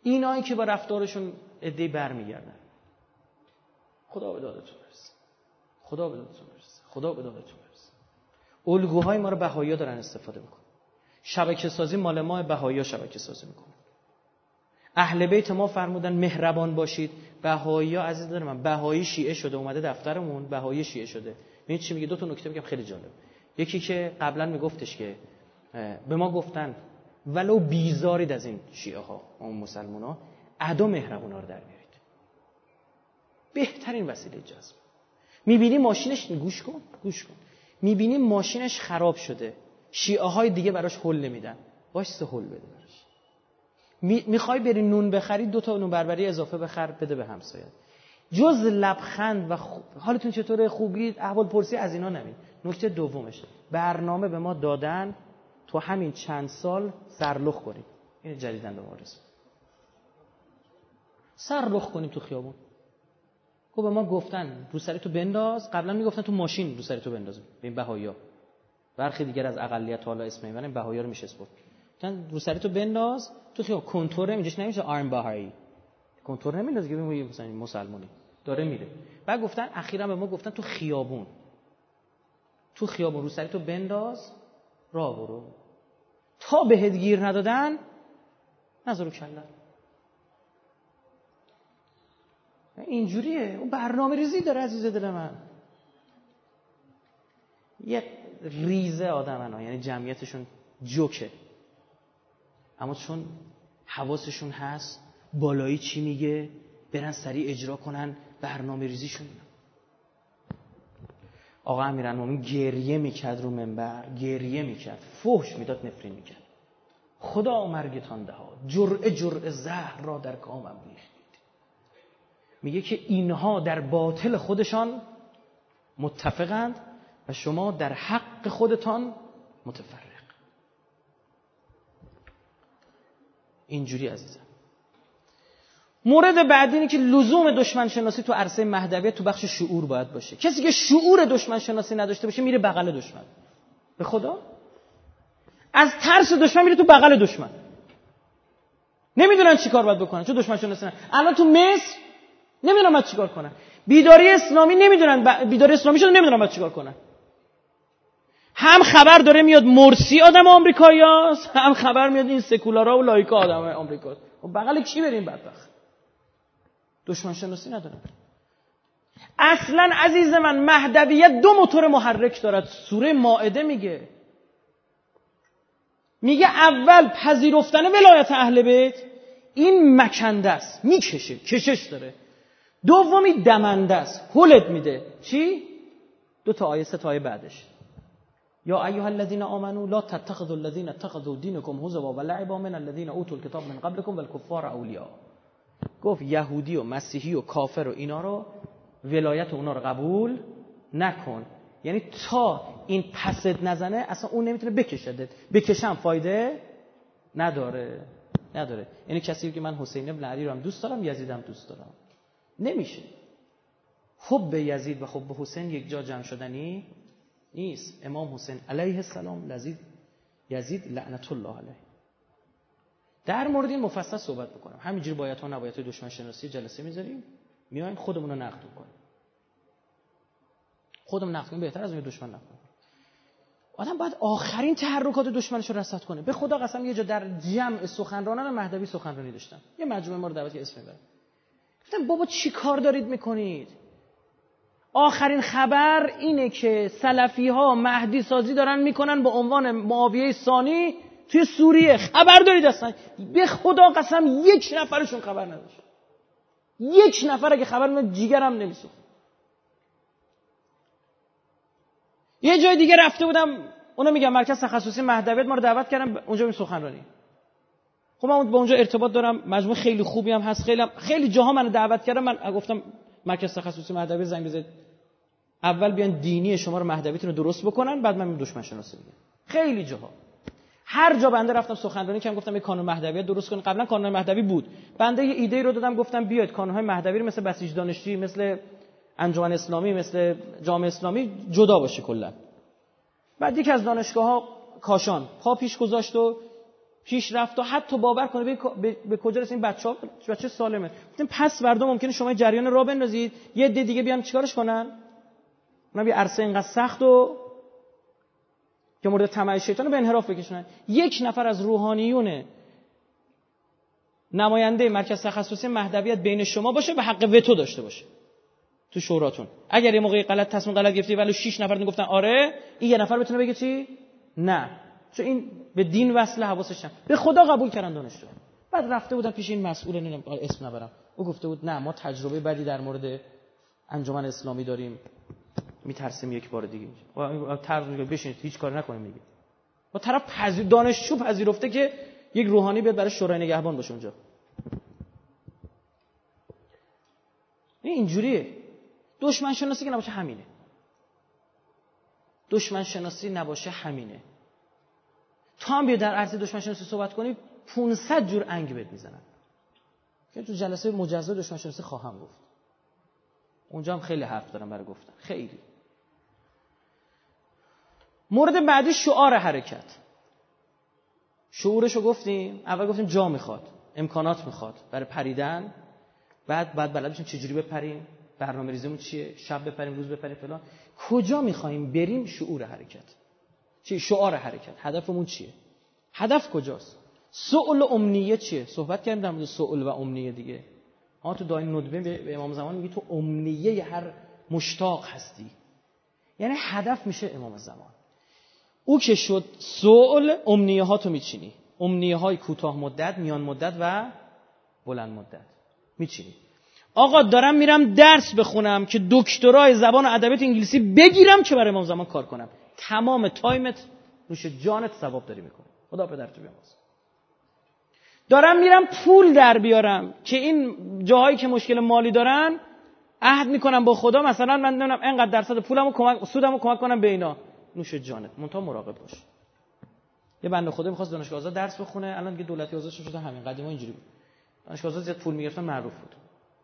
اینایی که با رفتارشون عده‌ای برمیگردن. خدا به دادتون برسه. خدا به دادتون برسه. خدا به دادتون برسه. الگوهای ما رو بهائی‌ها دارن استفاده میکنن. شبکه سازی مال ما، بهائی‌ها شبکه سازی میکنن. اهل بیت ما فرمودن مهربان باشید. بهائی‌ها عزیز دارم من، بهایی شیعه شده اومده دفترمون، بهایی شیعه شده. ببین چی میگه، دو تا نکته میگم خیلی جالب. یکی که قبلا میگفتش که به ما گفتن ولو بیزارید از این شیعه ها، اون مسلمان‌ها، ادا مهربونا رو در بیارید. بهترین وسیله جذب. میبینی ماشینش، گوش کن. میبینی ماشینش خراب شده، شیعه های دیگه براش حل نمیدن، واسه حل بده براش. میخوای بری نون بخری، 2 تا نون بربری اضافه بخر بده به همسایه. جز لبخند و حالتون چطوره، خوبی، احوال پرسی از اینا نمید. نکته دومش، برنامه به ما دادن تو همین چند سال سرلخ کنیم. این جدیدن به ما رسید. سرلخ کنیم تو خیابون. خب به ما گفتن رو سری تو بنداز، قبلا میگفتن تو ماشین رو سری تو بنداز. ببین بهائی‌ها برخی دیگر از اقلیت حالا اسم میبرن، بهائی‌ها رو میشه اسپورت. گفتن رو سری تو بنداز تو خیابون، کنتور اینجاش نمیشه آرم بهایی. کنتور نمینداز که ببین مثلا مسلمانی داره میره. بعد گفتن اخیراً به ما گفتن تو خیابون رو سری تو بنداز، راه برو. تا بهت گیر ندادن نذارو کلا. اینجوریه. اون برنامه ریزی داره عزیز دل من. یه ریزه آدمن ها، یعنی جمعیتشون جوکه، اما چون حواسشون هست بالایی چی میگه برن سریع اجرا کنن برنامه ریزیشون. آقا امیرالمومنین گریه میکرد رو منبر، گریه میکرد، فحش میداد، نفرین میکرد. خدا مرگتان دهاد، جرعه زهر را در کامم ریختید. میگه که اینها در باطل خودشان متفقند و شما در حق خودتان متفرق. اینجوری عزیزم. مورد بعدی اینه که لزوم دشمن شناسی تو عرصه مهدویت تو بخش شعور باید باشه. کسی که شعور دشمن شناسی نداشته باشه میره بغل دشمن. به خدا از ترس دشمن میره تو بغل دشمن. نمیدونن چیکار باید بکنن چون دشمن شناسی ندارن. الان تو مصر نمیدونن باید چیکار کنن. بیداری اسلامی شده نمیدونن باید چیکار کنن. هم خبر داره میاد مرسی آدم آمریکاییاست، هم خبر میاد این سکولارا و لایکا آدم آمریکاست. بغل کی بریم بدبخت؟ دشمن شناسی ندارن. اصلا عزیز من مهدویت 2 موتور محرک دارد. سوره مائده میگه اول پذیرفتن ولایت اهل بیت، این مکنده است، میکشه، کشش داره. دومی دمنده است، هلت میده. چی؟ 2 تا آیه 3 تا آیه بعدش. یا ایها الذین آمنوا لا تتخذوا الذین اتخذوا دینکم هزوا و لعبا من الذین اوتوا الکتاب من قبلکم والکفار اولیاء. گفت یهودی و مسیحی و کافر و اینا رو ولایت اونا رو قبول نکن. یعنی تا این پست نزنه اصلا اون نمیتونه بکشدت. بکشم فایده نداره. یعنی کسی که من حسین ابن علی رو هم دوست دارم، یزید هم دوست دارم، نمیشه. حب یزید و حب حسین یک جا جمع شدنی نیست. امام حسین علیه السلام یزید لعنت الله علیه. در مورد این مفصل صحبت بکنم. همینجوری بایت ها نبایت های دشمن شناسی جلسه میذاریم، میایم خودمون رو نقد کنیم. خودمون نقد کنیم بهتر از اون دشمن نقد کنیم. آدم باید آخرین تحرکات دشمنش رو رصد کنه. به خدا قسم یه جا در جمع سخنرانان مهدوی سخنرانی داشتم. یه مجموعه ما رو دعوت اسم میبرن. گفتم بابا چی کار دارید میکنید؟ آخرین خبر اینه که سلفی ها مهدی سازی دارن میکنن با عنوان معاویه ثانی توی سوریه. خبر دارید اصلا؟ به خدا قسم 1 نفرشون خبر نداشت. 1 نفر اگه خبر من جیگرم نمیسوخت. یه جای دیگه رفته بودم، اونا میگن مرکز تخصصی مهدویت ما رو دعوت کردن اونجا می سخنرانی. خب من با اونجا ارتباط دارم، مجموعه خیلی خوبی هم هست، خیلی جاها منو دعوت کردن. من گفتم مرکز تخصصی مهدویت زنگ بزنید، اول بیان دینی شما رو مهدویتون رو درست بکنن، بعد من دشمن شناسی میگم. خیلی جاها، هر جا بنده رفتم سخنرانی کردم، گفتم یه کانون مهدویت درست کنید. قبلا کانون مهدوی بود، بنده یه ایده رو دادم، گفتم بیاید کانون‌های مهدوی رو مثل بسیج دانشجویی، مثل انجمن اسلامی، مثل جامعه اسلامی جدا باشه کلا. بعد یکی از دانشگاه‌ها کاشان پا پیش گذاشت و پیشرفت و حتی باور کنه به کجا رسید. این بچه سالمه. گفتیم پس فردا ممکنه شما جریان راه بندازید، یه عده دیگه بیان چیکارش کنن؟ اونا یه عرصه اینقدر سخت و که مورد طمع شیطان رو به انحراف بکشونن. یک نفر از روحانیون نماینده مرکز تخصصی مهدویت بین شما باشه و حق وتو داشته باشه تو شوراتون. اگر یه موقعی تصمیم غلط گرفتی ولی 6 نفر میگفتن آره، این یه نفر بتونه بگه چی؟ نه. چون این به دین وصله، حواسش هم به خدا قبول کردن دانشجو. بعد رفته بودن پیش این مسئول، اسم نبرم، او گفته بود نه ما تجربه بدی در مورد انجمن اسلامی داریم، میترسیم یک بار دیگه طرز بشینید هیچ کاری نکنیم دیگه. با طرف دانشجو پذیرفته که یک روحانی بیاد برای شورای نگهبان باشه اونجا. اینجوریه. دشمن شناسی که نباشه همینه. دشمن شناسی نباشه همینه. تا هم بیا در عرصه دشمن شناسی صحبت کنی 500 جور انگ بهت میزنن. که تو جلسه مجزا دشمن شناسی خواهم گفت. اونجا هم خیلی حرف دارم برای گفتن. خیلی. مورد بعدی شعار حرکت. شعورشو گفتیم. اول گفتیم جا میخواد، امکانات میخواد برای پریدن. بعد بلد بشیم چجوری بپریم، برنامه ریزیمون چیه، شب بپریم روز بپریم فلان. کجا میخوایم بریم؟ شعور حرکت. چی شعار حرکت؟ هدفمون چیه؟ هدف کجاست؟ سؤال و امنیه چیه؟ صحبت کردیم در مورد سؤال و امنیه دیگه. تو داین ندبه به امام زمان میگی تو امنیه هر مشتاق هستی. یعنی هدف میشه امام زمان. او که شد سؤال، امنیه ها تو میچینی. امنیه های کوتاه مدت، میان مدت و بلند مدت میچینی. آقا دارم میرم درس بخونم که دکترای زبان و ادبیات انگلیسی بگیرم که برای امام زمان کار کنم. تمام تایمت روش جانت ثواب داری میکنی. خدا پدرتو بیامرزه. دارم میرم پول در بیارم که این جاهایی که مشکل مالی دارن عهد میکنم با خدا مثلا من نمیدونم اینقدر درصد پولمو سودمو کمک کنم به اینا. نوش جانت. منتها مراقب باش. یه بنده خدا می‌خواست دانشگاه آزاد درس بخونه، الان دیگه دولتی آزاد شده. همین قدیما اینجوری بود. دانشگاه آزاد زیاد پول میگرفتن، معروف بود.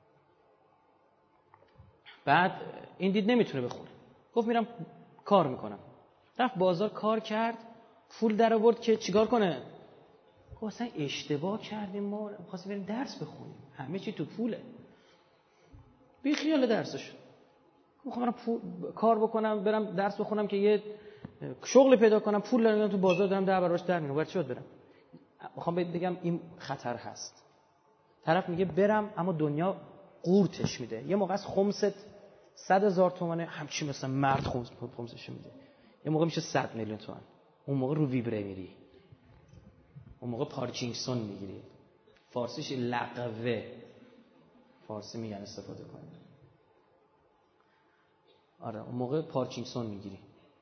بعد این دید نمیتونه بخونه. گفت میرم کار میکنم. رفت بازار کار کرد، پول در آورد که چیکار کنه؟ گفت اصلا اشتباه کردیم، ما می‌خواستیم بریم درس بخونیم. همه چی تو پوله. بی خیال درسش. میخوام برم کار بکنم، برم درس بخونم که یه شغل پیدا کنم، پول دارم تو بازار دارم 10 برابرش در میارم. برای چی باید برم؟ میخوام بگم این خطر هست. طرف میگه برم اما دنیا قورتش میده. یه موقع از خمست 100,000 تومانه، همچی مثلا مرد خمسش میده. یه موقع میشه 100 میلیون تومان. اون موقع رو ویبره میری. اون موقع پارکینسون میگیری. فارسیش لقوه. فارسی میگن استفاده کنید. آره اون موقع پارکینسون میگیری.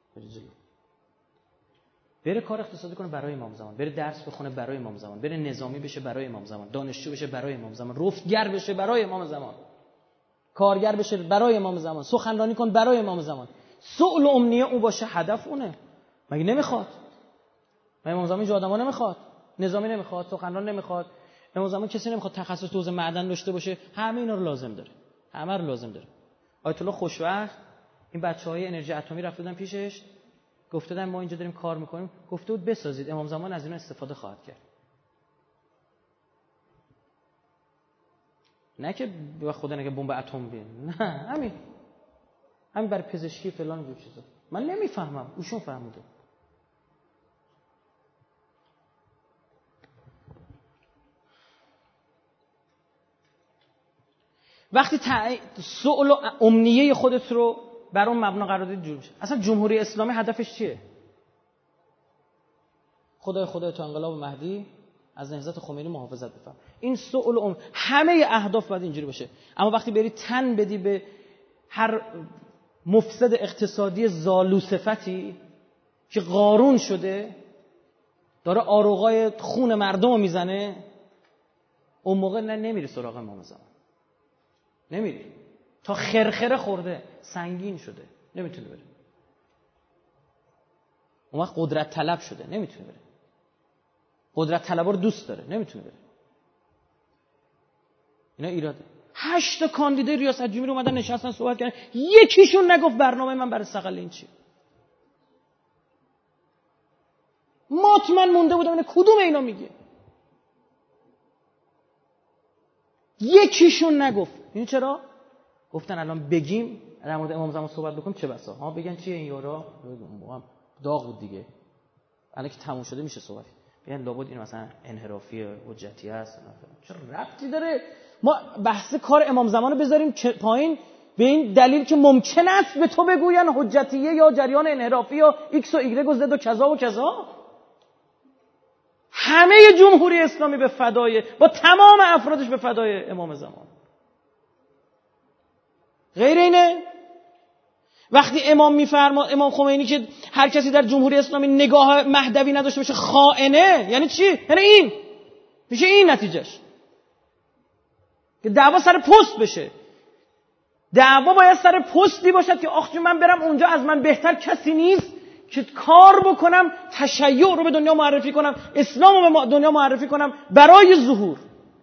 بره کار اقتصادی کنه برای امام زمان، بره درس بخونه برای امام زمان، بره نظامی بشه برای امام زمان، دانشجو بشه برای امام زمان، رفتگر بشه برای امام زمان، کارگر بشه برای امام زمان، سخنرانی کن برای امام زمان. سؤال و امنیه اون باشه، هدف اونه. مگه نمیخواد؟ مگه امام زمان آدما نمیخواد؟ نظامی نمیخواد، سخنران نمیخواد، امام زمان کسی نمیخواد تخصص تو حوزه معدن داشته باشه؟ همه اینا رو لازم داره. همه رو لازم داره. آیت الله خوشوقت این بچهای انرژی اتمی رفتن پیشش، گفتن ما اینجا داریم کار میکنیم، گفته بود بسازید، امام زمان از اینا استفاده خواهد کرد. نه که به خدا نگه بمب اتم بیارن، نه همین برای پزشکی فلان اینجور چیزا. من نمیفهمم، اوشون فهمیده. وقتی سؤال و امنیه خودت رو بر اون مبنا قرار دادی جور میشه. اصلا جمهوری اسلامی هدفش چیه؟ خدای تو انقلاب مهدی از نهضت خمینی محافظت بفرما. این سؤال همه اهداف باید اینجوری باشه. اما وقتی بری تن بدی به هر مفسد اقتصادی زالو صفتی که قارون شده داره آروغای خون مردم رو میزنه، اون موقع نمیری سراغ امام زمان. نمیری. تا خرخره خورده، سنگین شده، نمیتونه بره. اون وقت قدرت طلب شده، نمیتونه بره. قدرت طلبا رو دوست داره، نمیتونه بره. اینا ایراده. 8 تا کاندیدای ریاست جمهوری اومدن نشستن صحبت کردن، یکیشون نگفت برنامه من برای صقل این چیه. مطمئن مونده بودم کدوم اینا میگه. یکیشون نگفت. این چرا؟ گفتن الان بگیم در مورد امام زمان صحبت بکنیم چه بسا. ها بگن چیه این یارا؟ داغ بود دیگه. الان که تموم شده میشه صحبت. بگن لابد این مثلا انحرافی حجتی است. چه ربطی داره؟ ما بحث کار امام زمان رو بذاریم پایین به این دلیل که ممکن است به تو بگوین حجتیه یا جریان انحرافی یا ایکس و ایگرگ و زد و کذا و کذا. همه جمهوری اسلامی به فدای، با تمام افرادش به فدای امام زمان. غیر اینه؟ وقتی امام خمینی که هر کسی در جمهوری اسلامی نگاه مهدوی نداشته باشه خائنه، یعنی چی؟ یعنی این میشه این نتیجهش که دعوا سر پست بشه. دعوا باید سر پستی باشد که آخ من برم اونجا از من بهتر کسی نیست که کار بکنم، تشیع رو به دنیا معرفی کنم، اسلام رو به دنیا معرفی کنم برای ظهور.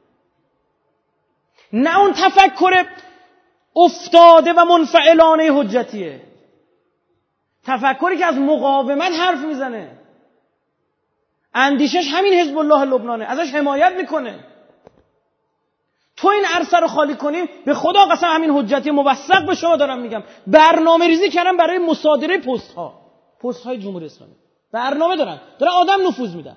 نه اون تفکر افتاده و منفعلانه حجتیه، تفکری که از مقاومت حرف میزنه، اندیشش همین حزب الله لبنانه، ازش حمایت میکنه. تو این عرصه رو خالی کنیم، به خدا قسم همین حجتی موثق به شما دارم میگم، برنامه ریزی کردن برای مصادره پست های جمهوری اسلامی. برنامه دارن آدم نفوذ میدن.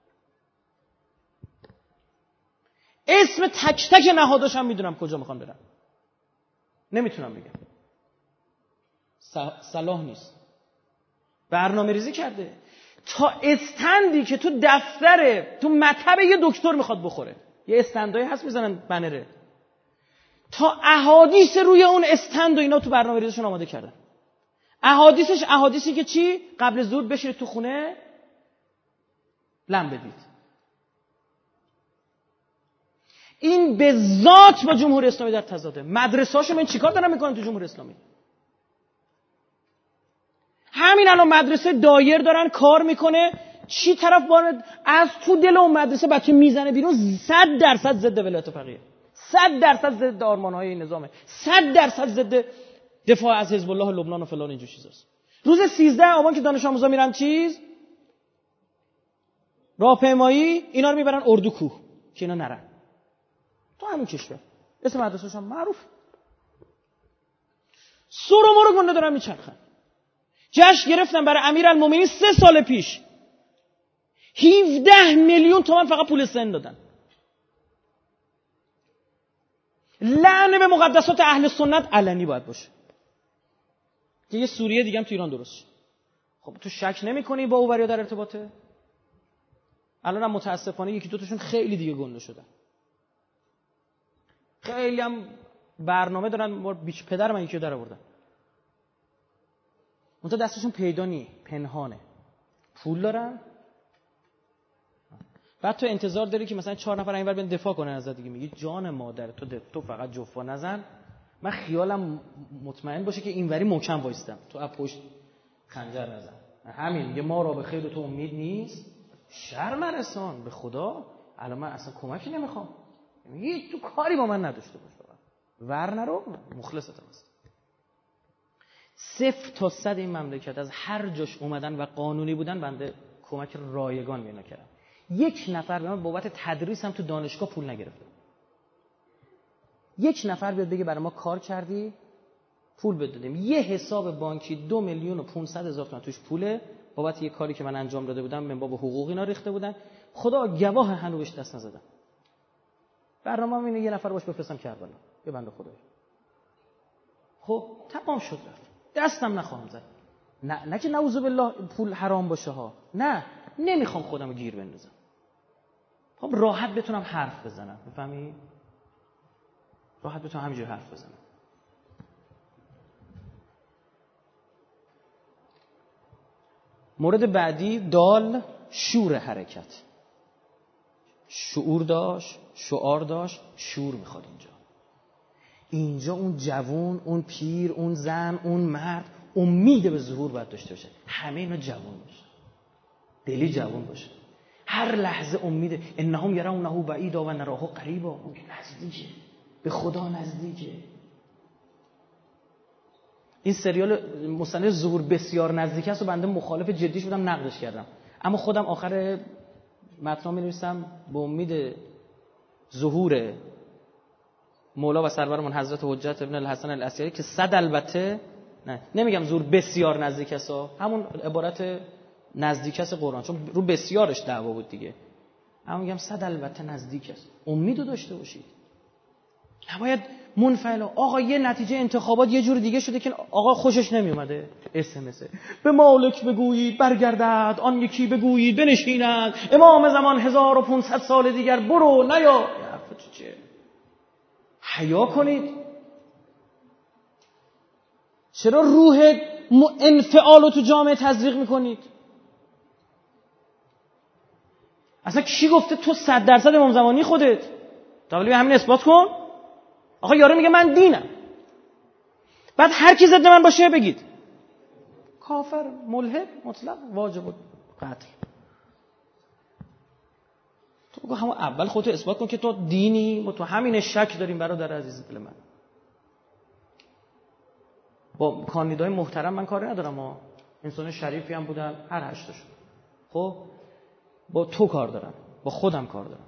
اسم تک تک نهاداش هم میدونم کجا میخوان برن، نمیتونم بگم، صلاح نیست. برنامه ریزی کرده تا استندی که تو دفتر تو مطب یه دکتر میخواد بخوره، یه استندایی هست میزنن بنره، تا احادیث روی اون استند و اینا تو برنامه ریزیشون آماده کردن. احادیثی که چی؟ قبل ظهور بشینید تو خونه لم بدید. این به ذات با جمهوری اسلامی در تضاده. مدرسه‌هاشون این چیکار دارن میکنن تو جمهوری اسلامی؟ همین الان مدرسه دایر دارن کار میکنه، چی طرف بانه از تو دل اون مدرسه بچه میزنه بیرون 100% ضد ولایت فقیه، 100% ضد آرمان‌های این نظامه، 100% ضد دفاع از حزب الله لبنان و فلان اینجور چیزاست. روز 13 آبان که دانش آموزا میرن راهپیمایی، اینا رو میبرن اردوکوه که اینا نرن تو همون کشور. اسم مدرسه‌ش هم معروف. سرو مرو گنده دارن میچرخن. جشن گرفتن برای امیرالمومنین 3 سال پیش 17 میلیون تومان فقط پول سن دادن. لعنه به مقدسات اهل سنت علنی باید باشه که یه سوریه دیگه هم تو ایران درست شد. خب تو شک نمی‌کنی با اووریا در ارتباطه؟ الان هم متاسفانه یکی دوتاشون خیلی دیگه گنده شدن، خیلی هم برنامه دارن. بیچ پدر من یکی رو در آوردن، اون تا دستشون پیدا نی، پنهانه، پول دارن. بعد تو انتظار داری که مثلا 4 نفر اینور بیان دفاع کنن ازت دیگه. میگی جان مادر تو فقط جفا نزن، من خیالم مطمئن باشه که اینوری محکم وایستم، تو از پشت خنجر نزن. همین میگه ما را به خیر تو امید نیست، شرم رسان به خدا. الان من اصلا کمکی نمیخوام، میگی تو کاری با من نداشته باش، ورنه رو مخلصتم است. 0 تا 100 این مملکت از هر جاش اومدن و قانونی بودن بنده کمک رایگان بینا کردم. 1 نفر به من بابت تدریس هم تو دانشگاه پول نگرفته. 1 نفر بیاد بگه برای ما کار کردی پول بدادیم. یه حساب بانکی 2,500,000 تومان توش پوله بابت یه کاری که من انجام داده بودم، من باب حقوق اینا ریخته بودن. خدا گواه هنوز بهش دست نزدم. برنامه‌ام اینه یه نفر باش بفرستم کربلا، یه بنده خدایی. خب تمام شد رفت. دستم نخواهم زد. نه که نعوذ بالله پول حرام باشه ها، نه، نمیخوام خودمو گیر بندازم. خب راحت بتونم حرف بزنم، میفهمی؟ راحت بتونم همینجوری حرف بزنم. مورد بعدی دال شور حرکت. شعور داشت، شعار داشت، شور میخواد اینجا اون جوان، اون پیر، اون زن، اون مرد امید به ظهور باید داشته باشه. همه اینا جوان باشه، دلی جوان باشه، هر لحظه امید. انهم یرونه بعیدا و نراه قریبا، اون نزدیکه، به خدا نزدیکه. این سریال مستند ظهور بسیار نزدیک است و بنده مخالف جدیش بودم، نقدش کردم. اما خودم آخر متن می‌نویسم به امید ظهور مولا و سرورمون حضرت حجت ابن الحسن العسکری که 100 البته نمیگم زور بسیار نزدیک است، همون عبارت نزدیک است قرآن، چون رو بسیارش دعوا بود دیگه، اما میگم 100 البته نزدیک است. امیدو داشته باشید، نباید منفعل. آقا یه نتیجه انتخابات یه جور دیگه شده که آقا خوشش نمیومده، SMS به مالک بگویید برگردد، آن یکی بگویید بنشیند، امام زمان 1500 سال دیگر برو نیا. چه حیا کنید. چرا روح انفعالو تو جامعه تزریق میکنید؟ اصلا کی گفته تو 100% امام زمانی خودت؟ تا ولی همین اثبات کن. آقا یارو میگه من دینم، بعد هر کی ضد من باشه بگید کافر، ملحد، مطلق، واجب قتل. تو بگو همون اول خودت اثبات کن که تو دینی. ما تو همین شک داریم برادر عزیز دل من. با کاندیدای محترم من کاری ندارم، ما انسان شریفی هم بودن هر هشتاشون. خب با تو کار دارم، با خودم کار دارم.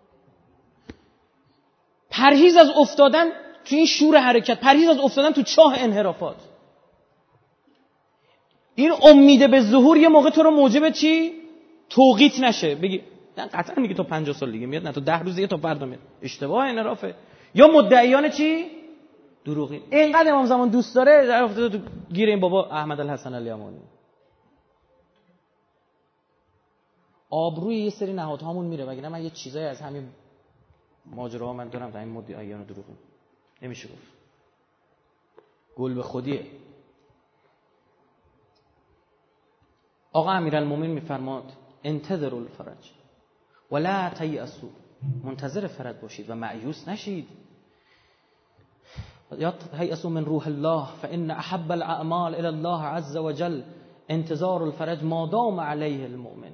پرهیز از افتادن تو این شور حرکت، پرهیز از افتادن تو چاه انحرافات. این امید به ظهور یه موقع تو رو موجب چی؟ توقیت نشه، بگی نه قطعا میگه تا 50 سال دیگه میاد، نه تا 10 روز دیگه، تا فردا میاد. اشتباه انحرافه. یا مدعیان چی؟ دروغین. اینقدر امام زمان دوست داره در افتاده تو گیر این بابا احمد الحسن الیمانی. آبروی یه سری نهادهامون میره، وگرنه من یه چیزایی از همین ماجراها من دارم در این مدعیان دروغین. نمیشه گفت. گل به خودیه. آقا امیرالمومنین میفرماد انتظروا الفرج ولا تیأسوا، منتظر فرج باشید و مایوس نشید. یا تیأسوا من روح الله فان احب الاعمال الى الله عز وجل انتظار الفرج ما دام علیه المؤمن.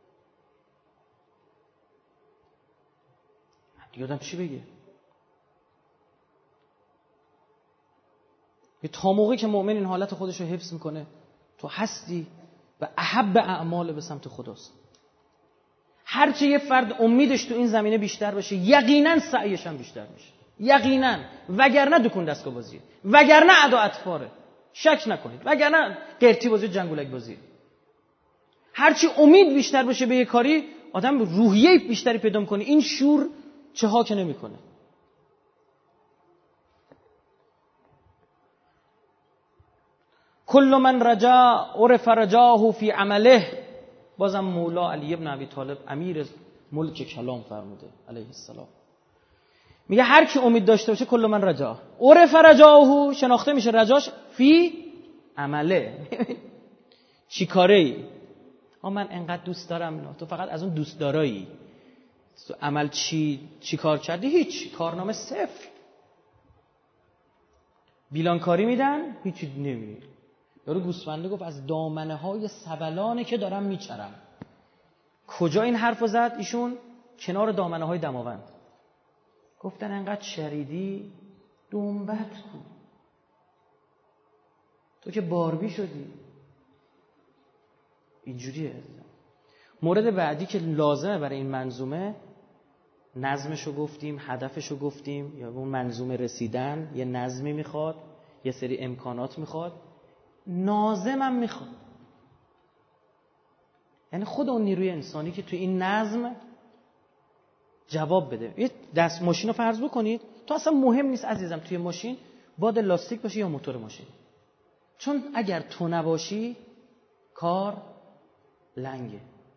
یادم چی بگه؟ تا موقعی که مؤمن این حالت خودش رو حفظ میکنه تو هستی و احب اعمال به سمت خداست. هرچی یه فرد امیدش تو این زمینه بیشتر بشه یقینا سعیش هم بیشتر میشه، یقینا. وگرنه دکون دستگاه بازیه، وگرنه ادا اطفاره، شک نکنید، وگرنه قرتی بازی، جنگولک بازی. هرچی امید بیشتر بشه به یه کاری آدم روحیه بیشتری پیدا میکنه. این شور چه ها که نمیکنه. کل من رجا عرف رجاه فی عمله. بازم مولا علی ابن ابی طالب امیر ملک کلام فرموده علیه السلام، میگه هر کی امید داشته باشه کل من رجا عرف رجاه، شناخته میشه رجاش فی عمله. چی کاره ای؟ من انقدر دوست دارم اینا. تو فقط از اون دوست دارایی. تو عمل چی کار کردی؟ هیچ، کارنامه صفر. بیلانکاری میدن، هیچی نمیدی. یارو گوسفنده گفت از دامنه های سبلانه که دارم میچرم. کجا این حرفو زد ایشون؟ کنار دامنه های دماوند. گفتن انقدر شریدی دنبت کن، تو که باربی شدی. اینجوریه. مورد بعدی که لازمه برای این منظومه، نظمشو گفتیم، هدفشو گفتیم، یا اون منظومه رسیدن یه نظمی میخواد، یه سری امکانات میخواد، ناظمم میخواد. یعنی خود اون نیروی انسانی که تو این نظم جواب بده. یه دست ماشین رو فرض بکنید، تو اصلا مهم نیست عزیزم توی ماشین باد لاستیک باشه یا موتور ماشین، چون اگر تو نباشی کار لنگه،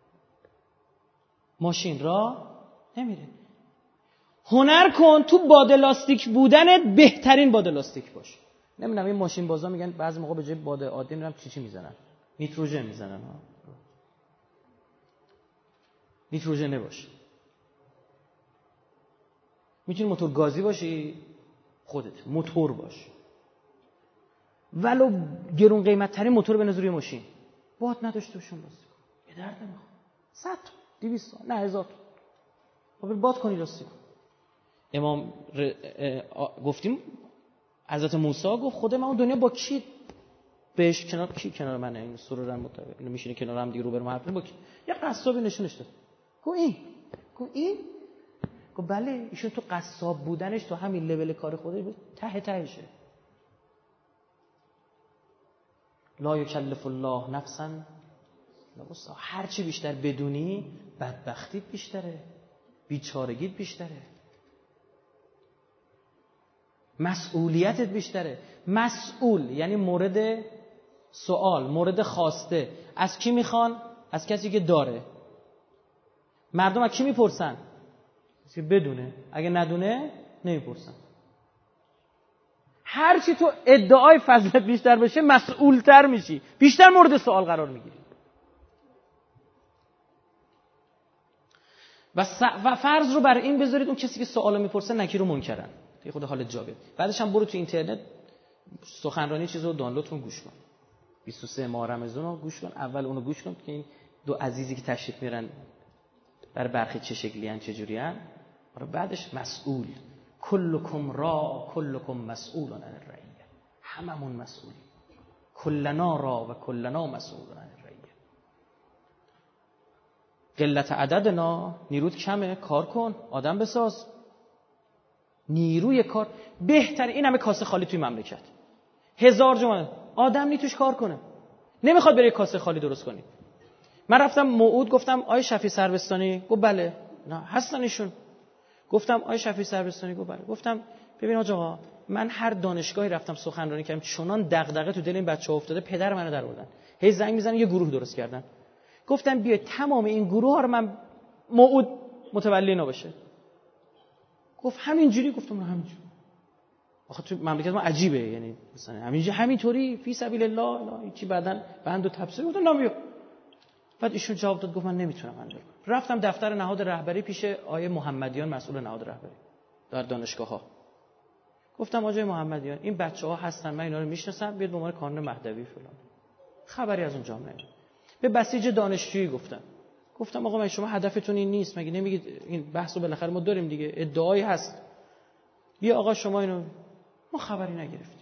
ماشین را نمیره. هنر کن تو باد لاستیک بودنت بهترین باد لاستیک باش. نمیدونم این ماشین بازا میگن بعضی موقع به جای باد عادی نمیدونم چی میزنن، نیتروژن میزنن. نیتروژن باشه. میتونی موتور گازی باشی، خودت موتور باش، ولو گرون قیمت ترین موتور بنز روی ماشین، باد نداشته باشون لاستیک یه درد نمیخواد. 100 200 نه 1000 تا باد کنی لاستیک. امام گفتیم حضرت موسی گفت خود من اون دنیا با کی بهش کنار کی کنار منه این سرورن مطابق اینو میشینه کنار هم دیگه رو برم حرف با کی یه قصابی نشونش داد گو این گو بله ایشون تو قصاب بودنش تو همین لول کار خودش ته تهشه. لا یکلف الله نفسا هر چی بیشتر بدونی بدبختیت بیشتره، بیچارگیت بیشتره، مسئولیتت بیشتره. مسئول یعنی مورد سوال، مورد خواسته. از کی میخوان؟ از کسی که داره. مردم از کی میپرسن؟ کسی بدونه. اگه ندونه نمیپرسن. هر چی تو ادعای فضیلت بیشتر بشه مسئولتر میشی، بیشتر مورد سوال قرار میگیری. و فرض رو بر این بذارید اون کسی که سوالو میپرسه نکیر و منکرن، یه خود حالت جا بیاد. بعدش هم برو تو اینترنت سخنرانی چیزو دانلود کن گوش کن. 23 ماه رمضان رو گوش کن. اول اونو گوش کن که این دو عزیزی که تشریف میرن برای برخی چه شکلی ان چه جوری ان. بعدش مسئول. کلکم را کلکم مسئول عن الرعیه. هممون مسئولیم. کلنا را و کلنا مسئول عن الرعیه. قلت عددنا، نیروت کمه، کار کن، آدم بساز. نیروی کار بهتر. این همه کاسه خالی توی مملکت 1000 جمعه آدم نی توش کار کنه، نمیخواد بره کاسه خالی درست کنی. من رفتم موعود گفتم آی شفیع سروستانی؟ گفت بله. نه هستن ایشون. گفتم آی شفیع سروستانی؟ گفت بله. گفتم ببین آقا من هر دانشگاهی رفتم سخنرانی کردم چنان دغدغه تو دل این بچه‌ها افتاده پدر منو در آوردن، هی زنگ میزنن یه گروه درست کردن. گفتم بیا تمام این گروه ها رو من موعود متولی اینا بشه. گفت همینجوری؟ گفتم نه همینجوری. آخه تو مملکت ما عجیبه، یعنی مثلا همینطوری فی سبیل الله لا چی بعدن بند و تفسیر. گفتم نمیام. بعد ایشون جواب داد گفت من نمیتونم انجام بدم. رفتم دفتر نهاد رهبری پیش آیه محمدیان مسئول نهاد رهبری در دانشگاه‌ها. گفتم آقای محمدیان این بچه‌ها هستن من اینا رو میشناسم، بیاد به عنوان کانون مهدوی فلان. خبری از اون جامعه. به بسیج دانشجویی گفتم آقا من شما هدفتون این نیست مگه نمیگید این بحثو بالاخره ما داریم دیگه، ادعایی هست. بیا آقا شما اینو ما خبری نگرفتیم.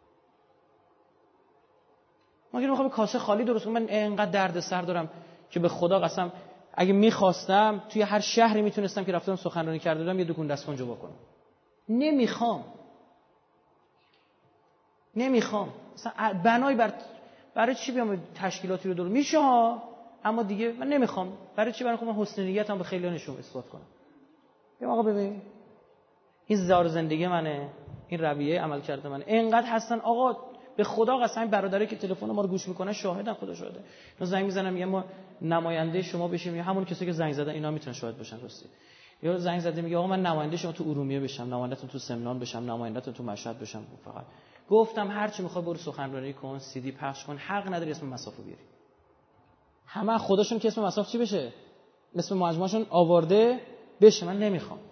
ما میخوام کاسه خالی درست کنم. من اینقدر دردسر دارم که به خدا قسم اگه میخواستم توی هر شهری میتونستم که رفتم سخنرانی کرده بودم یه دکون دستمون جدا کنم. نمیخوام. مثلا بنای برای چی بیام تشکیلاتی رو درست میشه ها، اما دیگه من نمیخوام. برای چی؟ برای خودم حسن نیتم به خیلی‌ها نشون اثبات کنم. بیا آقا ببین این زار زندگی منه، این رویه عمل کرده منه. اینقدر هستن آقا به خدا قسم برادرایی که تلفن ما رو گوش میکنن شاهدن، خدا شاهده. من زنگ میزنم میگم ما نماینده شما بشیم، یا همون کسی که زنگ زدن اینا میتونن شاهد باشن راستی. یا زنگ زده میگه آقا من نماینده شما تو ارومیه بشم، نمایندهتون تو سمنان بشم، نمایندهتون تو مشهد بشم. فقط گفتم هر چی میخوای برو سخنرانی کن، سی دی پخش کن، حق نداری اسم مصافو بیاری. همه خودشون که اسم مصاف چی بشه؟ اسم مجموعهشون آورده بشه. من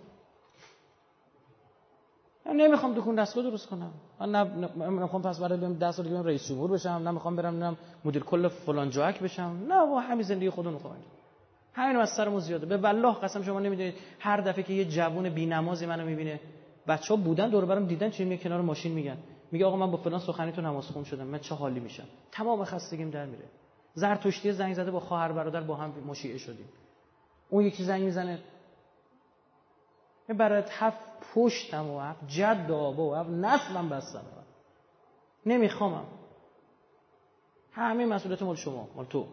نمیخوام دکون دستگاه درست کنم. من نمیخوام پس برای بیام 10 سال دیگه رئیس جمهور بشم، نمیخوام برم مدیر کل فلان جاک بشم. نه با همین زندگی خودمون میخوام. همین از سرمون زیاده. به والله قسم شما نمیدونید هر دفعه که یه جوون بی‌نمازی منو میبینه، بچه‌ها بودن دور برم دیدن چه میگه کنار ماشین میگه آقا من با فلان سخنی تو نماز خون شدم، من چه حالی میشم. تمام خستگیم در میره. زرتشتی زنگ زده با خواهر برادر با هم مشیعه شدیم. اون یکی زنگ میزنه برات هفت پشتم و هفت جد و آبا و هفت نسلم بستم. نمیخوامم. همه مسئولیت مال شما، مال تو.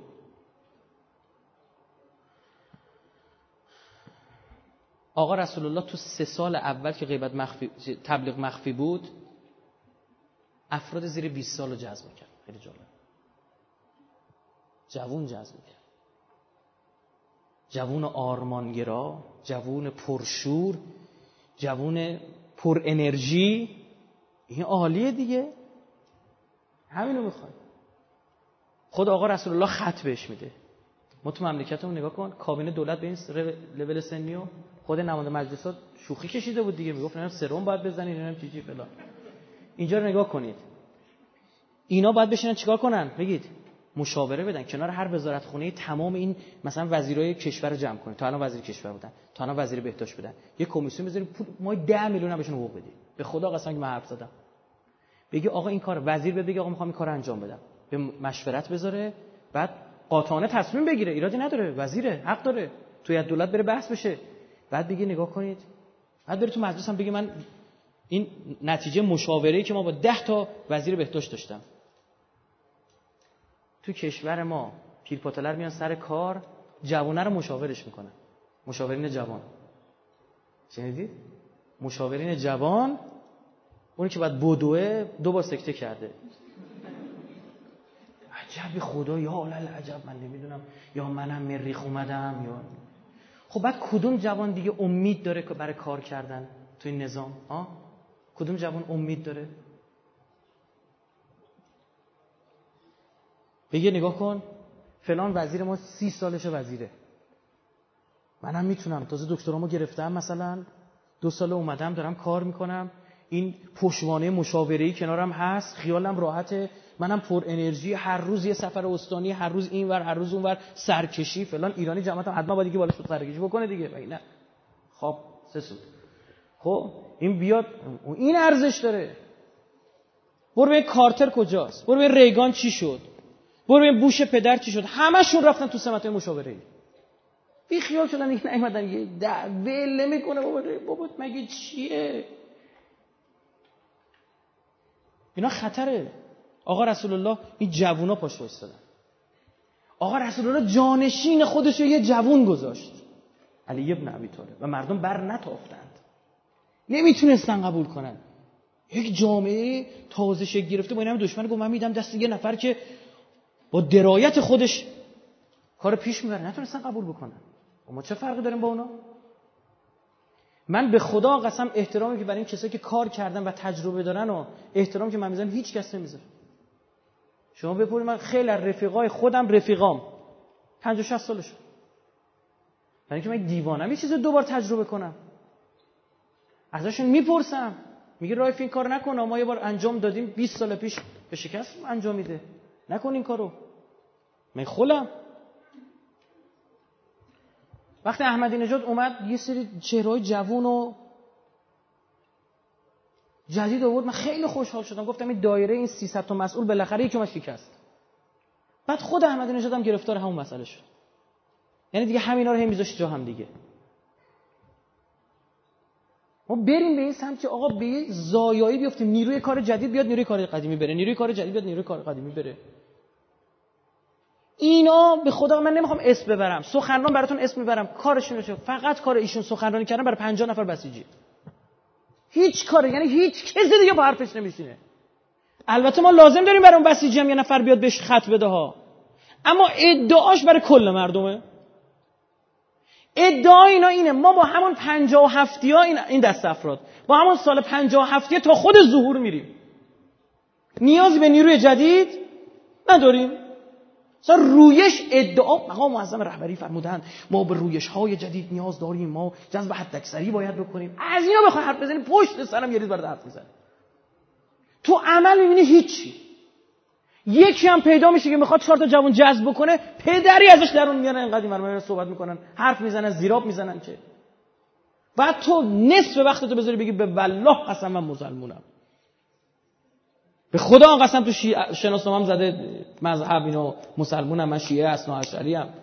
آقا رسول الله تو 3 سال اول که غیبت مخفی تبلیغ مخفی بود افراد زیر 20 سال رو جذب کرد. خیلی جالب. جوون جذب کرد. جوون آرمانگرا، جوون پرشور، جوون پر انرژی. این عالیه دیگه. همینو میخوای. خود آقا رسول الله خط بهش میده. ما تو مملکتمون نگاه کن، کابینه دولت به این لول سنیو خود نماینده مجلسات شوخی کشیده بود دیگه، میگفت نه سرم باید بزنید نمیدونم چی فلان. اینجا رو نگاه کنید. اینا باید بشینن چیکار کنن؟ بگید. مشاوره بدن کنار هر وزارت خونه تمام این مثلا وزیرای کشور رو جمع کنید. تا الان وزیر کشور بودن، تا الان وزیر بهداشت بودن. یه کمیسیون بذارید ما 10 میلیون بهشون حقوق بدیم. به خدا قسم که من حرف زدم. بگی آقا این کار وزیر بگه آقا میخوام این کارو انجام بدم. به مشورت بذاره، بعد قاطعانه تصمیم بگیره. ایرادی نداره، وزیره، حق داره توی دولت بره بحث بشه. بعد بگی نگاه کنید، بعد بره تو مجلس هم بگه من این نتیجه مشاوره‌ای که ما با 10 تا وزیر بهداشت داشتم. تو کشور ما پیرپاتلر میان سر کار، جوانه رو مشاورش میکنن. مشاورین جوان، شنیدید؟ مشاورین جوان، اونی که بعد بدوه 2 بار سکته کرده. عجبی خدا، یا عجب، من نمیدونم، یا منم مریخ اومدم، یا خب بعد کدوم جوان دیگه امید داره که برای کار کردن تو این نظام؟ کدوم جوان امید داره؟ بگه نگاه کن فلان وزیر ما 30 سالشه وزیره، منم میتونم، تازه دکترامو گرفتم، مثلا 2 سال اومدم دارم کار میکنم، این پشتوانه مشاوره‌ای کنارم هست، خیالم راحته، منم پر انرژی، هر روز یه سفر استانی، هر روز اینور هر روز اونور، سرکشی فلان. ایرانی جماعت هم حتما باید دیگه بالاش سرکشی بکنه دیگه، نه خب سه سود. خب این بیاد، این ارزش داره. برو ببین کارتر کجاست، برو ببین ریگان چی شد، برو ببین بوش پدر چی شد، همشون رفتن تو سمت‌های مشاوره‌ای. بی خیال شدن دیگه، نیومدن یه ول نمیکنه. بابا مگه چیه؟ اینا خطره. آقا رسول الله این جوونا پاش وایسادن. آقا رسول الله جانشین خودش رو یه جوون گذاشت، علی ابن ابی طالب، و مردم بر نتافتند، نمیتونستن قبول کنن. یک جامعه تازه شکل گرفته با این همه دشمن، گفت من میدم دست یه نفر که با درایت خودش کار پیش میبره. نتونستن قبول بکنن. ما چه فرقی داریم با اونا؟ من به خدا قسم احترامی که برای این کسایی که کار کردن و تجربه دارن و احترام که من میذارم هیچ کس نمیذاره. شما بپرسید، من خیلی از رفیقای خودم رفیقام 50 60 سالشون، برای اینکه من دیوانم یه چیزو 2 بار تجربه کنم. ازشون میپرسم، میگه رایف این کار نکن، ما یه بار انجام دادیم 20 سال پیش به شکست انجام میده، نکن این کارو. من خودم وقتی احمدی نژاد اومد یه سری چهره‌های جوون و جدید آورد، من خیلی خوشحال شدم. گفتم این دایره این 300 تا مسئول بالاخره یکی اومد شکست. بعد خود احمدی نژاد هم گرفتار همون مسئله شد. یعنی دیگه همینا رو هم میذاشت جا هم دیگه. ما بریم به این سمت که آقا به یه زایایی بیافتیم، نیروی کار جدید بیاد نیروی کار قدیمی بره، نیروی کار جدید بیاد نیروی کار قدیمی بره. اینا به خدا من نمیخوام اسم ببرم، سخنران براتون اسم میبرم، کارشون چه؟ فقط کار ایشون سخنرانی کردن برای 50 نفر بسیجی. هیچ کاری، یعنی هیچ کسی دیگه با حرفش نمیشینه. البته ما لازم داریم برای اون بسیجی هم یه نفر بیاد بهش خط بده ها، اما ادعاش برای کل مردمه. ادعا اینا اینه ما با همون 57 ها این دست افراد با همون سال 57 تا خود ظهور میریم، نیازی به نیروی جدید نداریم. مثلا رویش ادعا مقام معظم رهبری فرمودن ما به رویش های جدید نیاز داریم، ما جذب حداکثری باید بکنیم. از اینا بخوای حرف بزنی پشت سرم یه ریز برات حرف میزنه. تو عمل میبینی هیچی. یکی هم پیدا میشه که میخواد 4 تا جوان جذب بکنه، پدری ازش درون میارن، اینقدر مرمر صحبت میکنن، حرف میزنن، زیراب میزنن که بعد تو نصف وقتتو بذاری بگی به والله قسم من مسلمونم، به خدا قسم تو شناسنامه‌ام زده مذهب اینو مسلمونم، من شیعه اثنا عشری ام.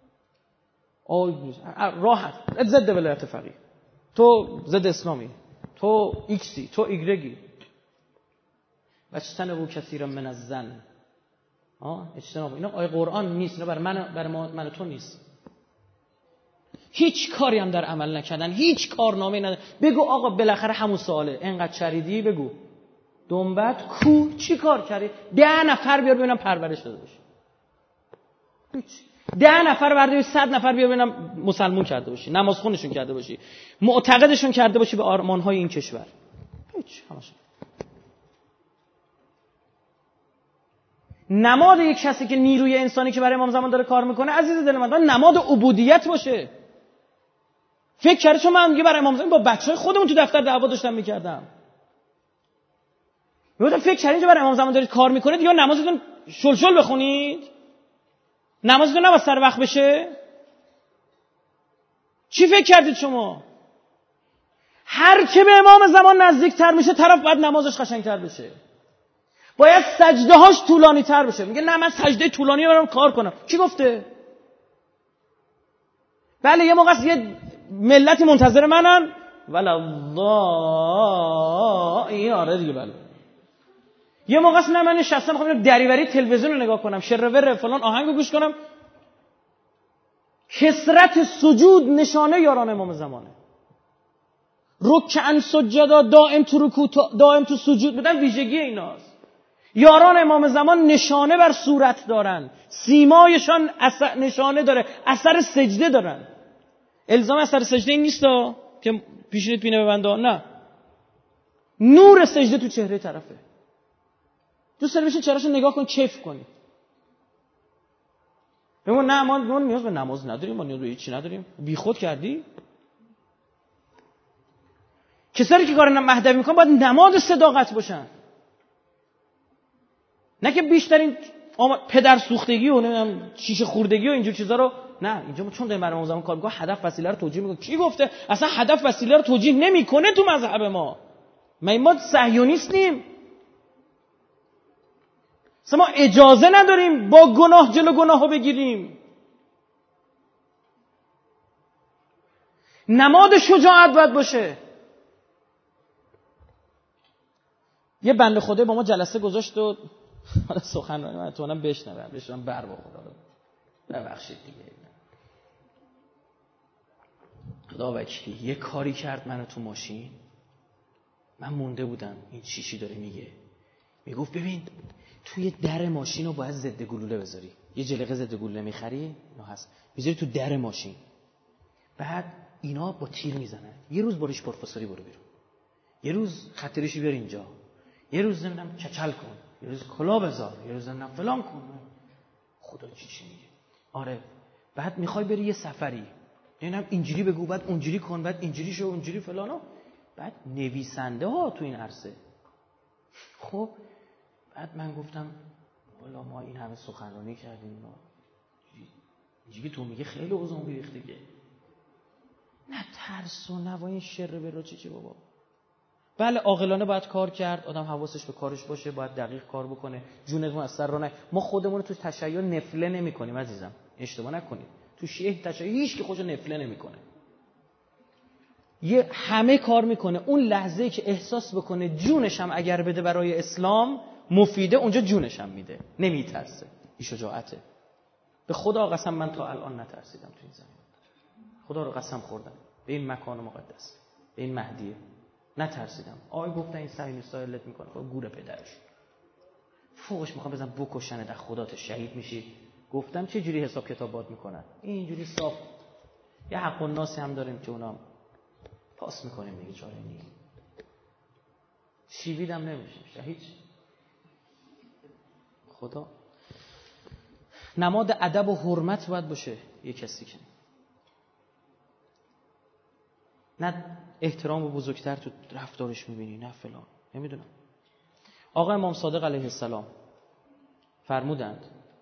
راحت ضد ولایت فقیه، تو ضد اسلامی، تو ایکسی، تو ایگرگی. اجتنبوا کثیرا من الظن. اجتناب اینا آیه قرآن نیست، اینا برای من تو نیست. هیچ کاری هم در عمل نکردن، هیچ کارنامه‌ای ندارن. بگو آقا بالاخره همون سواله، اینقدر چریدی بگو دنبت کو چی کار کردی؟ 10 نفر بیار ببینم پرورش داده باشی. هیچ. 10 نفر برداری 100 نفر بیار ببینم مسلمون کرده باشی، نماز خونشون کرده باشی، معتقدشون کرده باشی به آرمان‌های این کشور. هیچ. همش نماد یک کسی که نیروی انسانی که برای امام زمان داره کار میکنه عزیز دل من نماد عبودیت باشه. فکر کردی چون من میگه برای امام زمان با بچهای خودمون تو دفتر دعوا داشتم میکردم، میگفتم فکر کردین که برای امام زمان دارید کار میکنید یا نمازتون شلشل بخونید، نمازتون نباید سر وقت بشه؟ چی فکر کردید شما؟ هر که به امام زمان نزدیکتر میشه طرف باید نمازش قشنگتر بشه. باید سجده هاش طولانی تر بشه. میگه نه من سجده طولانی برام کار کنم. کی گفته؟ بله یه موقع یه ملتی منتظر منن ولا الله. آره دیگه بله. یه موقع نه من نشستم میخوام دریوری تلویزیون رو نگاه کنم، شرور فلان آهنگو گوش کنم. کثرت سجود نشانه یاران امام زمانه. رکعن سجدا، دائم تو رکوع، دائم تو سجود بودن ویژگی ایناست. یاران امام زمان نشانه بر صورت دارن، سیمایشان نشانه داره، اثر سجده دارن. الزام اثر سجده این نیست که پیشونیت بینه ببنده، نه، نور سجده تو چهره طرفه. دوست داری بشین چهرهشو نگاه کن، کیف کنی. بگو نه ما نیاز به نماز نداریم، ما نیاز به هیچی نداریم. بیخود کردی؟ کسایی که کار مهدوی میکنن باید نماد صداقت باشن، نه که بیشترین پدر سوختگی و نمیدونم شیشه خوردگی و اینجور چیزا رو. نه، اینجا ما چون داریم برای امام زمان کار میکنیم هدف وسیله رو توجیه میکنیم. کی گفته اصلا هدف وسیله رو توجیه نمیکنه تو مذهب ما؟ ما صهیونیست نیم. ما اجازه نداریم با گناه جلو گناهو بگیریم. نماد شجاعت باید باشه. یه بنده خدا با ما جلسه گذاشت و حالا سخنرانی من تو بشنوم بر بخوره. ببخشید دیگه. خدا وکیلی یه کاری کرد منو تو ماشین، من مونده بودم این چیشی داره میگه. میگفت ببین توی در ماشین رو باید ضد گلوله بذاری. یه جلقه ضد گلوله میخری نه هست میذاری تو در ماشین، بعد اینا با تیر میزنن. یه روز باریش پروفسوری برو بیرون، یه روز خطریشو بیار اینجا، یه روز نمیدونم کچل کن، یه روز کلا بذار، یه روز نمیدونم فلان کن. خدا چی میگه؟ آره بعد میخوای بری یه سفری، نمیدونم اینجوری بگو، بعد اونجوری کن، بعد اینجوری شو، اونجوری فلانو. بعد نویسنده ها تو این عرصه. خب بعد من گفتم والا ما این همه سخنرانی کردیم، اینجوری تو میگه خیلی اوضاع بیریخته که نه ترس و نوا این شر برا چی بابا. بله عاقلانه باید کار کرد، آدم حواسش به کارش باشه، باید دقیق کار بکنه، جونمون از سر رو نه. ما خودمون تو تشیع نفله نمی‌کنیم عزیزم، اشتباه نکنید. تو شیعه تشیع هیچ کی خودشو نفله نمی‌کنه. یه همه کار میکنه، اون لحظه‌ای که احساس بکنه جونش هم اگر بده برای اسلام مفیده، اونجا جونش هم میده، نمیترسه. این شجاعته. به خدا قسم من تا الان نترسیدم تو این زمین. خدا رو قسم خوردم به این مکان مقدس، به این مهدیه نترسیدم. گفتن این صهیونیست‌ها علت میکنه، خب گور پدرش فوقش میخوام بزنم بکشن، در خدات شهید میشی. گفتم چه جوری حساب کتاب باد میکنن اینجوری صاف. یه حق الناس هم داریم که اونا پاس میکنیم دیگه، چاره نیست. شیویدم نمیشه شهید. خدا نماد ادب و حرمت باید باشه یه کسی که نه احترام و بزرگتر تو رفتارش میبینی، نه فلان. نمیدونم. آقا امام صادق علیه السلام فرمودند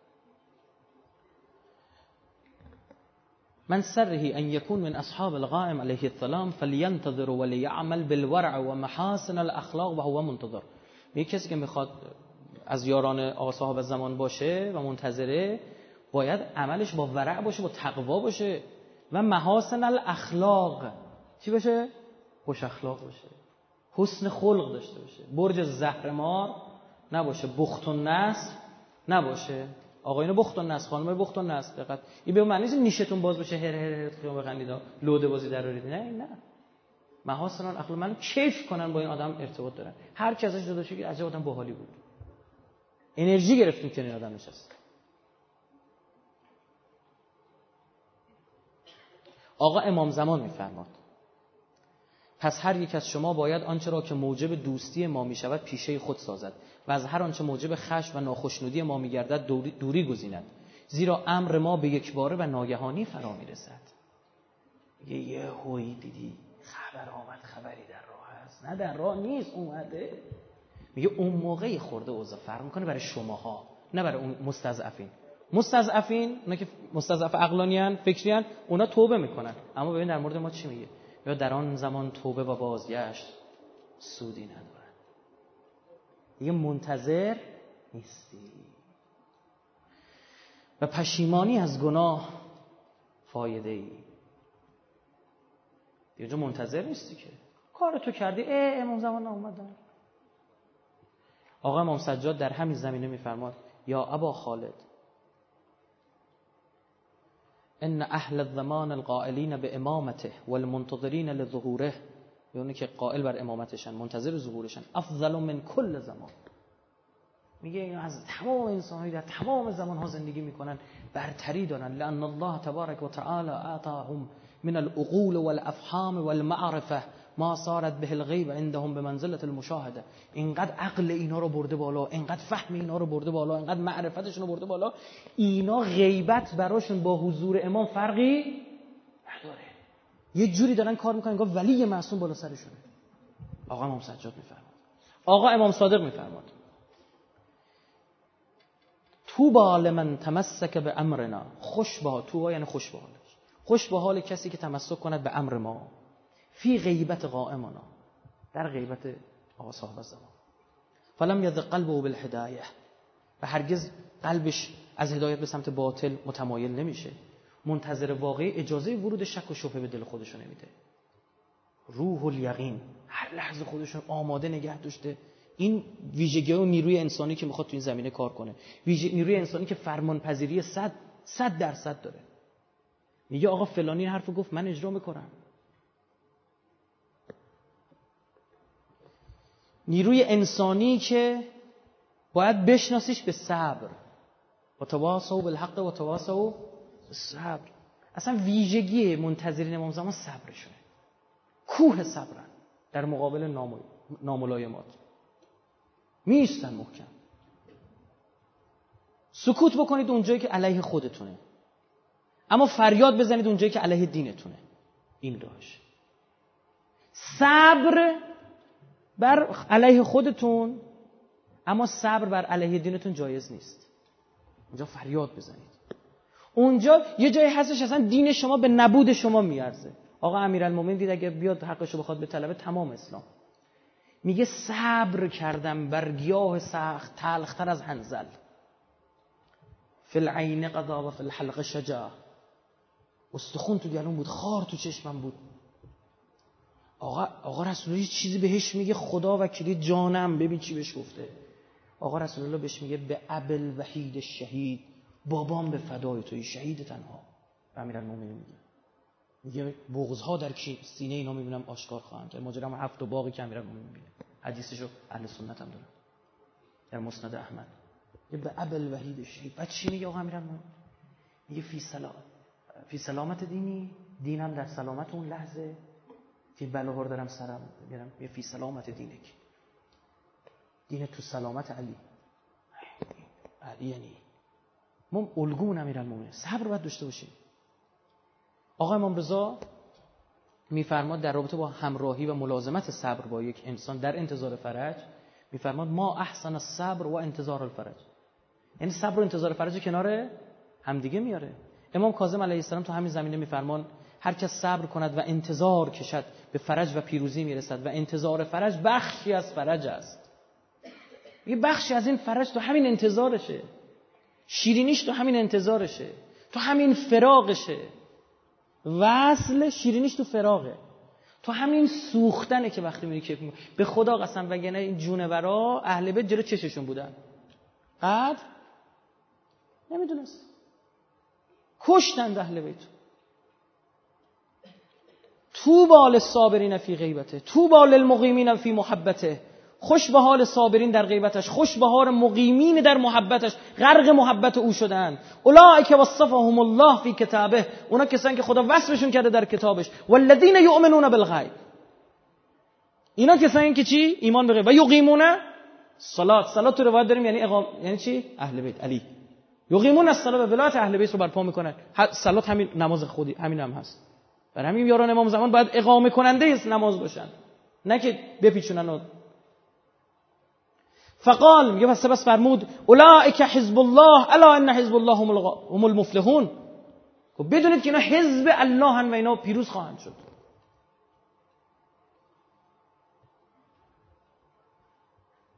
من سره ان یکون من اصحاب القائم علیه السلام فلینتظر ولیعمل بالورع و محاسن الاخلاق و هو منتظر. یک کسی که میخواد از یاران آقا صاحب زمان باشه و منتظره، باید عملش با ورع باشه، با تقوا باشه و محاسن الاخلاق. چی باشه؟ خوش اخلاق باشه، حسن خلق داشته باشه، برج زهرمار نباشه، بخت النصر نباشه. آقایون بخت النصر، خانمای بخت النصر، دقت. این به معنی نیست نیشتون باز بشه، هر هر هر خیام بخندید، لوده بازی درارید. نه محاسن الاخلاق، من کیف کنن با این آدم ارتباط دارن. هر کی ازش جدا شد عجب آدم باحالی بود، انرژی گرفتیم که این آدم نشست. آقا امام زمان میفرماد پس هر یک از شما باید آنچه را که موجب دوستی ما می شود پیشه خود سازد و از هر آنچه موجب خشم و ناخشنودی ما می گردد دوری گزیند، زیرا امر ما به یک باره و ناگهانی فرا می رسد. یه هویی دیدی خبر آمد، خبری در راه هست، نه در راه نیست اومده. میگه اون موقعی خورده اوضاع فرق میکنه برای شماها، نه برای اون مستضعفین اونا که مستضعف عقلانیان فکریان، اونا توبه میکنن. اما ببین در مورد ما چی میگه؟ یا در آن زمان توبه و بازگشت سودی ندارد. دیگه منتظر نیستی. و پشیمانی از گناه فایده ای. دیگه جو منتظر نیستی که کار تو کردی، امام زمان اومدن. آقا امام سجاد در همین زمینه میفرماد یا ابا خالد ان اهل الزمان القائلین به امامته والمنتظرین لظهوره، یعنی که قائل بر امامتشن منتظر ظهورشن، افضل من کل زمان. میگه اینا از تمام انسان‌ها در تمام زمان‌ها زندگی میکنن برتری دارن، لأن الله تبارک و تعالی اعطاهم من العقول والافهام والمعرفه ما صارت به الغیب عندهم به منزلت المشاهده. اینقدر عقل اینا رو برده بالا، اینقدر فهم اینا رو برده بالا، اینقدر معرفتشون رو برده بالا، اینا غیبت براشون با حضور امام فرقی نداره. یه جوری دارن کار میکنن انگار ولی معصوم بالا سرشونه. آقا امام سجاد میفرماد، آقا امام صادق میفرماد توبا لمن تمسک به امرنا، خوش به، توبا یعنی خوش به حالش، خوش به حال کسی که تمسک کند به امر ما، فی غیبت قائمنا، در غیبت آقا صاحب زمان، فلم یذ قلبه بالهدایه، و هرگز قلبش از هدایت به سمت باطل متمایل نمیشه، منتظر واقعی اجازه ورود شک و شبهه به دل خودشو نمیده، روح الیقین هر لحظه خودشون آماده نگه داشته. این ویژگی و نیروی انسانی که میخواد تو این زمینه کار کنه، نیروی انسانی که فرمانپذیری 100% داره. میگه آقا فلانی حرفو گفت من اجرا میکنم. نیروی انسانی که باید بشناسیش به صبر، و تواصوا بالحق و تواصوا بالصبر. اصلا ویژگی منتظرین امام زمان صبرشونه، کوه صبرن در مقابل ناملایمات، میستن محکم. سکوت بکنید اونجایی که علیه خودتونه، اما فریاد بزنید اونجایی که علیه دینتونه. این راهش. صبر بر علیه خودتون، اما صبر بر علیه دینتون جایز نیست. اونجا فریاد بزنید. اونجا یه جایی هستش اصلا دین شما به نبود شما میارزه. آقا امیرالمومنین دید اگه بیاد حقشو بخواد به طلب تمام اسلام. میگه صبر کردم بر گیاه سخت تلختر از حنظل، فی العین قضا و فی الحلق شجا. استخون تو گلون بود، خار تو چشمم بود. آقا رسول الله چیزی بهش میگه، خدا وکیلی جانم، ببین چی بهش گفته. آقا رسول الله بهش میگه به ابل وحید شهید، بابام به فدای توی، شهید تنها. امیرالمومنین میگه بغض‌ها در سینه اینا میبینم آشکار خواهند کرد. ماجرا 7 باقی که امیرالمومنین میگه، حدیثشو اهل سنت هم دارن در مسند احمد. به ابل وحید شهید. بعد چی میگه آقا امیرالمومنین؟ میگه فی سلامت دینم در سلامت اون لحظه که بلاها رو دارم سرم میگیرم. میگه فی سلامت دینک، دین تو سلامت علی یعنی ما الگون امیرالمومنین صبر باید داشته باشیم. آقا امام رضا میفرماد در رابطه با همراهی و ملازمت صبر با یک انسان در انتظار فرج، میفرماد ما احسن الصبر و انتظار الفرج، یعنی صبر و انتظار فرج کنار همدیگه میاره. امام کاظم علیه السلام تو همین زمینه میفرمان هر کس صبر کند و انتظار کشد به فرج و پیروزی میرسد، و انتظار فرج بخشی از فرج است. یه بخشی از این فرج تو همین انتظارشه، شیرینیش تو همین انتظارشه، تو همین فراقشه. وصل شیرینیش تو فراقه، تو همین سوختنه که وقتی میری که به خدا قسم وگرنه این جونورا اهل بیت جلو چششون بودن قدر نمیدونست، کشتند اهل بیت. طوبی للصابرین فی غیبته طوبی للمقیمین فی محبته. خوش به حال صابرین در غیبتش، خوش به حال مقیمین در محبتش، غرق محبت او شدن. اولئک وصفهم الله فی کتابه، اونا کسانی که خدا وصفشون کرده در کتابش. والذین یؤمنون بالغیب، اینا کسانی که چی؟ ایمان به غیب. و یقیمون صلات تو روایت داریم یعنی چی؟ اهل بیت علی. یقیمون الصلاه، ولایت اهل بیت رو برپا میکنن. صلات همین نماز خودی همین هم هست. برای همین یاران امام زمان باید اقامه کننده نماز باشن، نه که بپیچونن. فقال میگه بس فرمود اولئک حزب الله الا ان حزب الله هم المفلحون. خب بدونید که اینا حزب الله هن و اینا پیروز خواهند شد.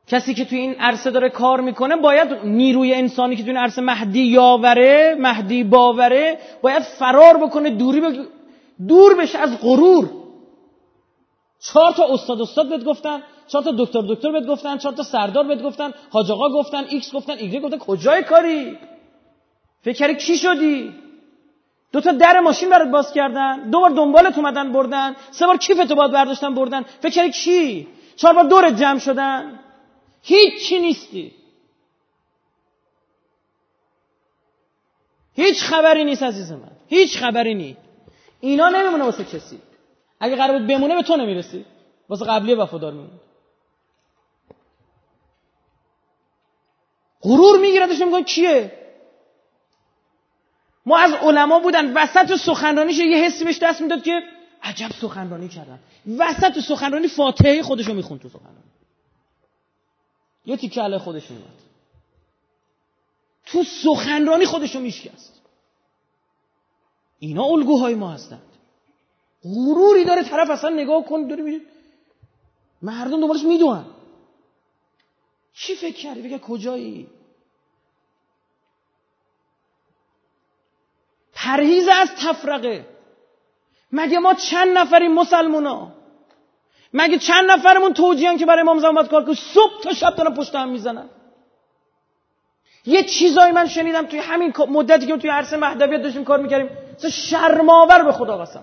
کسی که توی این عرصه داره کار میکنه باید نیروی انسانی که توی این عرصه مهدی باوره باید فرار بکنه، دور بشه از غرور. 4 تا استاد بهت گفتن، 4 تا دکتر بهت گفتن، 4 تا سردار بهت گفتن، حاج آقا گفتن، ایکس گفتن، ایگرگ گفتن، کجای کاری؟ فکر کردی کی شدی؟ 2 تا در ماشین برات باز کردن، 2 بار دنبالت اومدن بردن، 3 بار کیفتو باید برداشتن بردن، فکر کردی کی؟ 4 بار دورت جمع شدن. هیچی نیستی. هیچ خبری نیست عزیز من، هیچ خبری نیست. اینا نمیمونه واسه کسی. اگه قرار بود بمونه به تو نمیرسی، واسه قبلی وفادار میمونه. غرور میگیردش، نمیگن کیه. ما از علما بودن وسط سخنرانیش یه حسی بهش دست میداد که عجب سخنرانی کردن. وسط سخنرانی فاتحه خودشو میخوند تو سخنرانی، یه تیکه علی خودش میومد تو سخنرانی خودشو میشکست. اینا الگوهای ما هستند. غروری داره طرف، اصلا نگاه کن داره میبینی مردم دنبالش میدونن. چی فکر کردی؟ بگه کجایی؟ پرهیز از تفرقه. مگه ما چند نفریم مسلمونا؟ مگه چند نفرمون توجیهن که برای امام زمان باید کار کنن؟ صبح تا شب دارن پشت هم میزنن. یه چیزایی من شنیدم توی همین مدتی که توی عرصه مهدویت داشتیم کار میکردیم، شرم‌آور به خدا قسم.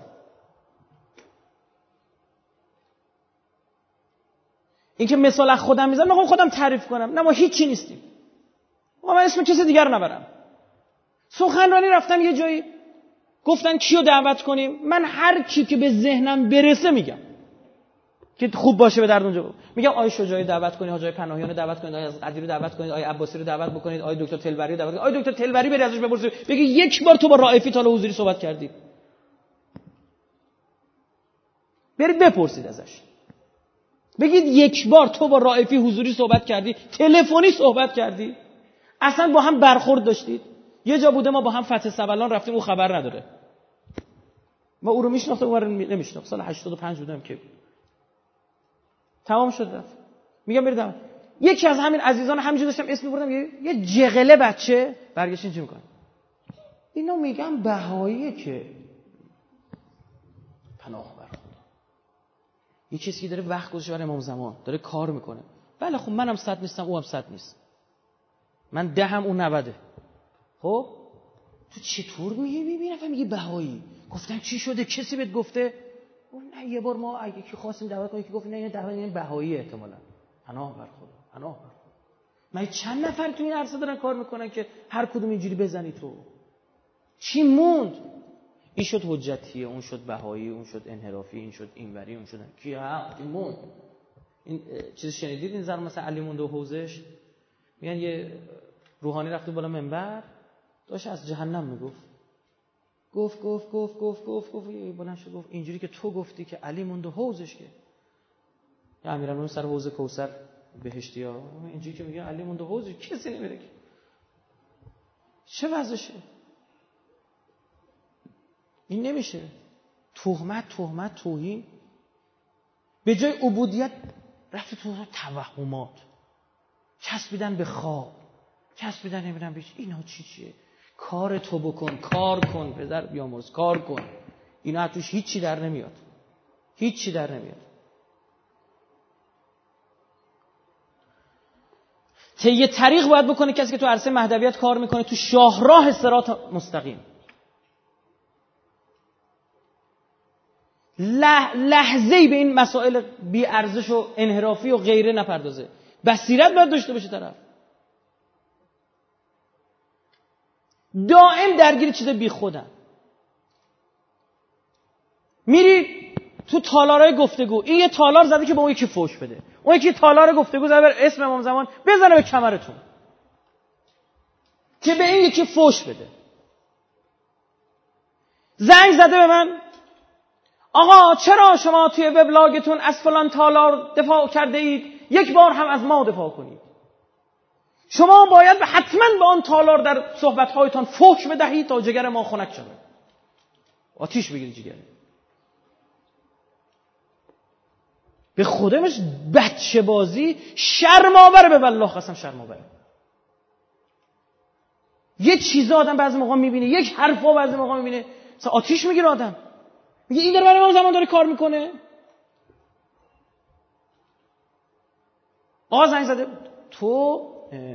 این که مثال از خودم میزنم، میخوام خودم تعریف کنم. نه ما هیچی نیستیم. من اسم کسی دیگر نبرم. سخنرانی رفتم یه جایی، گفتن کیو دعوت کنیم. من هر کی که به ذهنم برسه میگم که خوب باشه به درد اونجا. میگم آی شجاعی دعوت کنید، حاجی پناهیان رو دعوت کنید، آی از قدیر رو دعوت کنید، آی عباسی رو دعوت بکنید، آی دکتر تلوری رو دعوت کنید. آی دکتر تلوری بری ازش بپرسید بگی یک بار تو با رائفی تا حضوری صحبت کردی؟ برید بپرسید ازش، بگید یک بار تو با رائفی حضوری صحبت کردی؟ تلفنی صحبت کردی؟ اصلا با هم برخورد داشتید؟ یه جا بوده ما با هم فتح سبلان رفتیم، او خبر نداره. ما او رو میشناختم، او رو نمیشناخت. سال 85 بودم که تمام شد رفت. میگم بریدم. یکی از همین عزیزان همینجوری داشتم اسم می‌بردم، یه جغله بچه برگشت اینجوری می‌کنه. اینا میگم بهاییه که پناه بر خدا. یه کسی که داره وقت گذاشته برای امام زمان، داره کار میکنه. بله خب منم 100 نیستم، او هم 100 نیست. من 10 هم اون 90. خب تو چطور میگی میگه بهایی؟ گفتم چی شده؟ کسی بهت گفته؟ نه یه بار ما اگه کی خواستیم دعوت کنیم که گفت نه این دعوت این بهایی احتمالاً. پناه بر خدا، پناه بر خدا. من چند نفر تو این عرصه دارن کار میکنن که هر کدوم اینجوری بزنی تو؟ چی موند؟ این شد حجتیه، اون شد بهایی، اون شد انحرافی، این شد اینوری، اون شد کی ها؟ این موند. این چیز شنیدید این زن مثلا علی مونده و حوزش میگن یه روحانی رفته بالا منبر داشت از جهنم میگفت. گفت بلند شد گفت اینجوری که تو گفتی که علی مونده حوزش که یا امیرالمومنین سر حوض کوثر بهشتی ها، اینجوری که میگه علی مونده حوزش کسی نمیره که. چه وضعشه؟ این نمیشه. تهمت توهین به جای عبودیت رفت تو توهمات، چسبیدن به خواب، چسبیدن نمیدونم به اینا چیه. کار تو بکن، کار کن پدر بیامرز، کار کن. اینا از توش هیچی در نمیاد. طی طریق باید بکنه کسی که تو عرصه مهدویت کار میکنه، تو شاهراه صراط مستقیم. لحظه‌ای به این مسائل بی ارزش و انحرافی و غیره نپردازه. بصیرت باید داشته باشه طرف. دائم درگیر چیز بی خودن. میری تو تالارای گفتگو، این یه تالار زده که به اون یکی فوش بده، اون یکی تالار گفتگو زده بر اسم امام زمان بزنه به کمرتون که به این یکی فوش بده. زنگ زده به من آقا چرا شما توی وبلاگتون از فلان تالار دفاع کرده اید؟ یک بار هم از ما دفاع کنید. شما باید حتما به آن تالار در صحبت‌هایتان فحش بدهید تا جگر ما خنک شود. آتیش بگیرید جگر. به خودمش بچه بازی شرم‌آوره، به والله قسم شرم‌آوره. یه چیزا آدم بعضی موقع میبینه، یک حرفا بعضی موقع میبینه مثلا آتیش میگیره آدم، میگه این داره برای امام زمان داره کار میکنه. آقا زنگ زده تو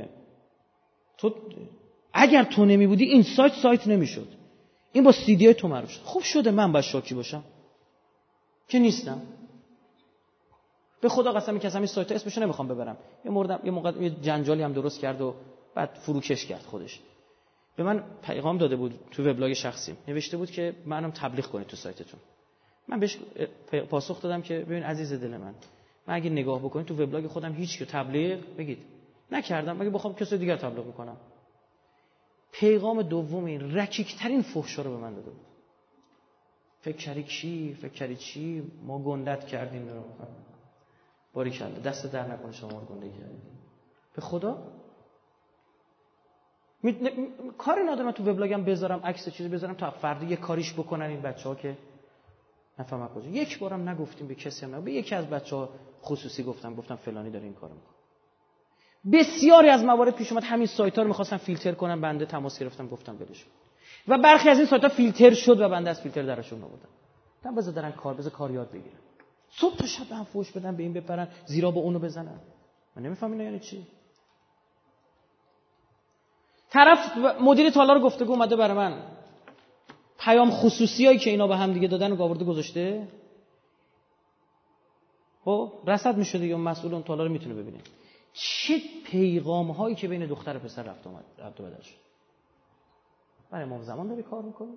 اگر تو نمی بودی این سایت نمیشد، این با سی دی تو معروف شد. خوب شده من باید شاکی باشم که نیستم. به خدا قسم که این سایت اسمشو نمیخوام ببرم. یه موقع جنجالی هم درست کرد و بعد فروکش کرد خودش. به من پیغام داده بود تو وبلاگ شخصیم، نوشته بود که منم تبلیغ کنید تو سایتتون. من بهش پاسخ دادم که ببین عزیز دل من اگه نگاه بکنید تو وبلاگ خودم هیچ که تبلیغ بگید نکردم، مگه بخوام کسی دیگر تبلیغ میکنم. پیغام دوم این رکیک‌ترین فحشا رو به من داده بود. فکر کردی چی ما گندت کردیم رو. باریکلا دست در نکنه شما رو گنده کردید. به خدا کاری ندارم من تو وبلاگم بذارم عکس چیزی بذارم تا فردا یه کاریش بکنن این بچه‌ها که نفهمم کجا. یک بارم نگفتیم به کسی، هم به یکی از بچه‌ها خصوصی گفتم فلانی داره این کارو میکنه. بسیاری از موارد پیش اومد همین سایت‌ها رو می‌خواستن فیلتر کنن، بنده تماس گرفتم گفتم ولش کن و برخی از این سایت‌ها فیلتر شد و بنده از فیلتر درشون آوردم. گفتم بذار کار یاد بگیرن. صبح تا شب هم فوش بدن، به این بپرن، زیرا به اونو بزنن. من نمی‌فهمم اینا یعنی چی. طرف مدیر تالار گفتگو اومده برای من پیام خصوصیایی که اینا به هم دیگه دادن رو آورده گذاشته. خب رصد میشه دیگه، مسئول اون تالار میتونه ببینه چه پیغام هایی که بین دختر و پسر رفت و بدل شد. برای امام زمان داری کار میکنی؟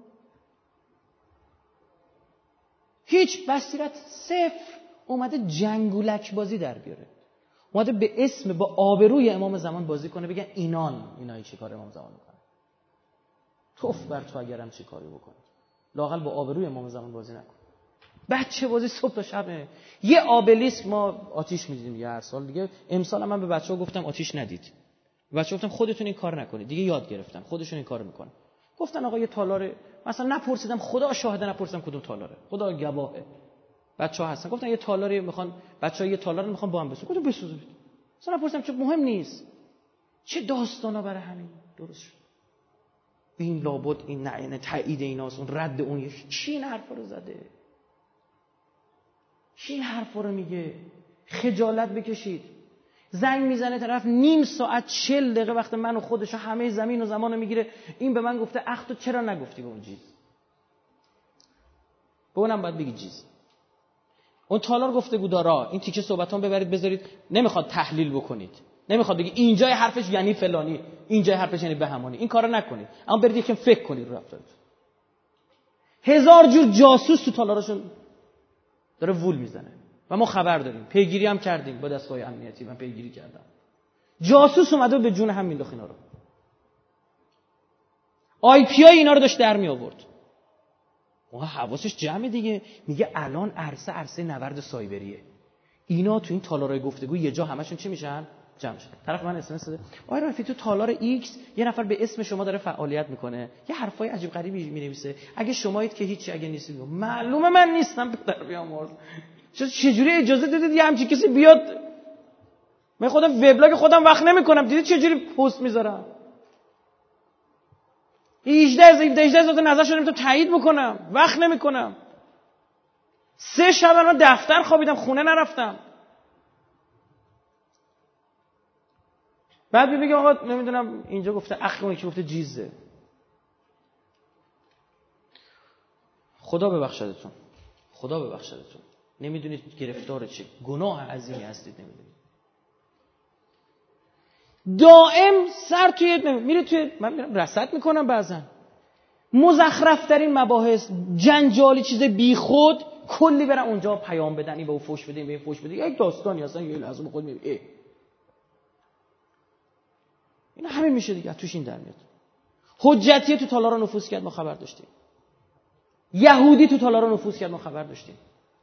هیچ بصیرت صفر. اومده جنگولک بازی در بیاره، اومده به اسم با آبروی امام زمان بازی کنه، بگن اینایی چه کار امام زمان میکنن. توف بر تو اگرم چه کاری بکنی، لااقل با آبروی امام زمان بازی نکن. بچه بازی صبح تا شب. یه آبلیسک ما آتیش می‌دیدیم یه هر سال دیگه. امسال هم من به بچه‌ها گفتم آتیش ندید. بچه‌ها گفتم خودتون این کار نکنید دیگه، یاد گرفتن خودشون این کارو میکنن. گفتن آقا یه تالار، مثلا نپرسیدم، خدا شاهده نپرسیدم کدوم تالاره، خدا گواهه بچه‌ها هستن. گفتن یه تالاری میخوان بچه‌ها، یه تالار میخوان با هم بسوزن. گفتم بسوزید. مثلا نپرسیدم چه مهم نیست. چه داستانا برای همین درست شد. این لابد این نه تایید ایناست، اون رد اون چی این حرفا رو زده. کی این حرفا رو میگه؟ خجالت بکشید. زنگ میزنه طرف نیم ساعت 40 دقیقه وقت من و خودش و همه زمین و زمانو میگیره. این به من گفته اخ تو چرا نگفتی به اون چیز؟ به اونم باید بگی چیز. اون تالار گفتگو دارا این تیکه صحبتام ببرید بذارید، نمیخواد تحلیل بکنید، نمیخواد بگی اینجای حرفش یعنی فلانی، اینجای حرفش یعنی بهمانی. این کارو نکنید، اما برید یکم فکر کنید رو رفتارتون. هزار جور جاسوس تو تالارشون داره وول میزنه و ما خبر داریم، پیگیری هم کردیم با دستگاه امنیتی. من پیگیری کردم، جاسوس اومده به جون هم مینداخت اینا رو. آی پی آی اینا رو داشت در می آورد. اون حواسش جمع دیگه، میگه الان عرصه نورد سایبریه. اینا تو این تالارای گفتگو یه جا همشون چی میشن؟ جمع شدن. طرف من اس ام اس داده آقای رفیعی تو تالار ایکس یه نفر به اسم شما داره فعالیت میکنه، یه حرفای عجیب غریبی مینویسه، اگه شمایید که هیچی، اگه نیستید معلومه من نیستم. پدر بیامرز چجوری اجازه دادید یه همچین کسی بیاد؟ من خودم وبلاگ خودم وقت نمیکنم، دیدید چجوری پست میذارم؟ 18 نظر شدم تو تایید بکنم، وقت نمیکنم. 3 شب من دفتر خوابیدم، خونه نرفتم. بعد میگه آقا نمیدونم اینجا گفته اخی، اون یکی گفته جیزه. خدا ببخشدتون، خدا ببخشدتون. نمیدونید گرفتار چه گناه عظیمی هستید، نمیدونید. دائم سر توی میره توی، من میرم رصد میکنم بعضن مزخرف ترین مباحث، جنجالی، چیز بیخود، کلی برن اونجا پیام بدن، این به اون فوش بده، این به این فوش بده، یک داستانی اصلا یه لحظه خود میبینی این همین میشه دیگه. توش این در میاد. حجتی تو تالارا نفوذ کرد، ما خبر داشتیم. یهودی تو تالارا نفوذ کرد، ما خبر داشتیم.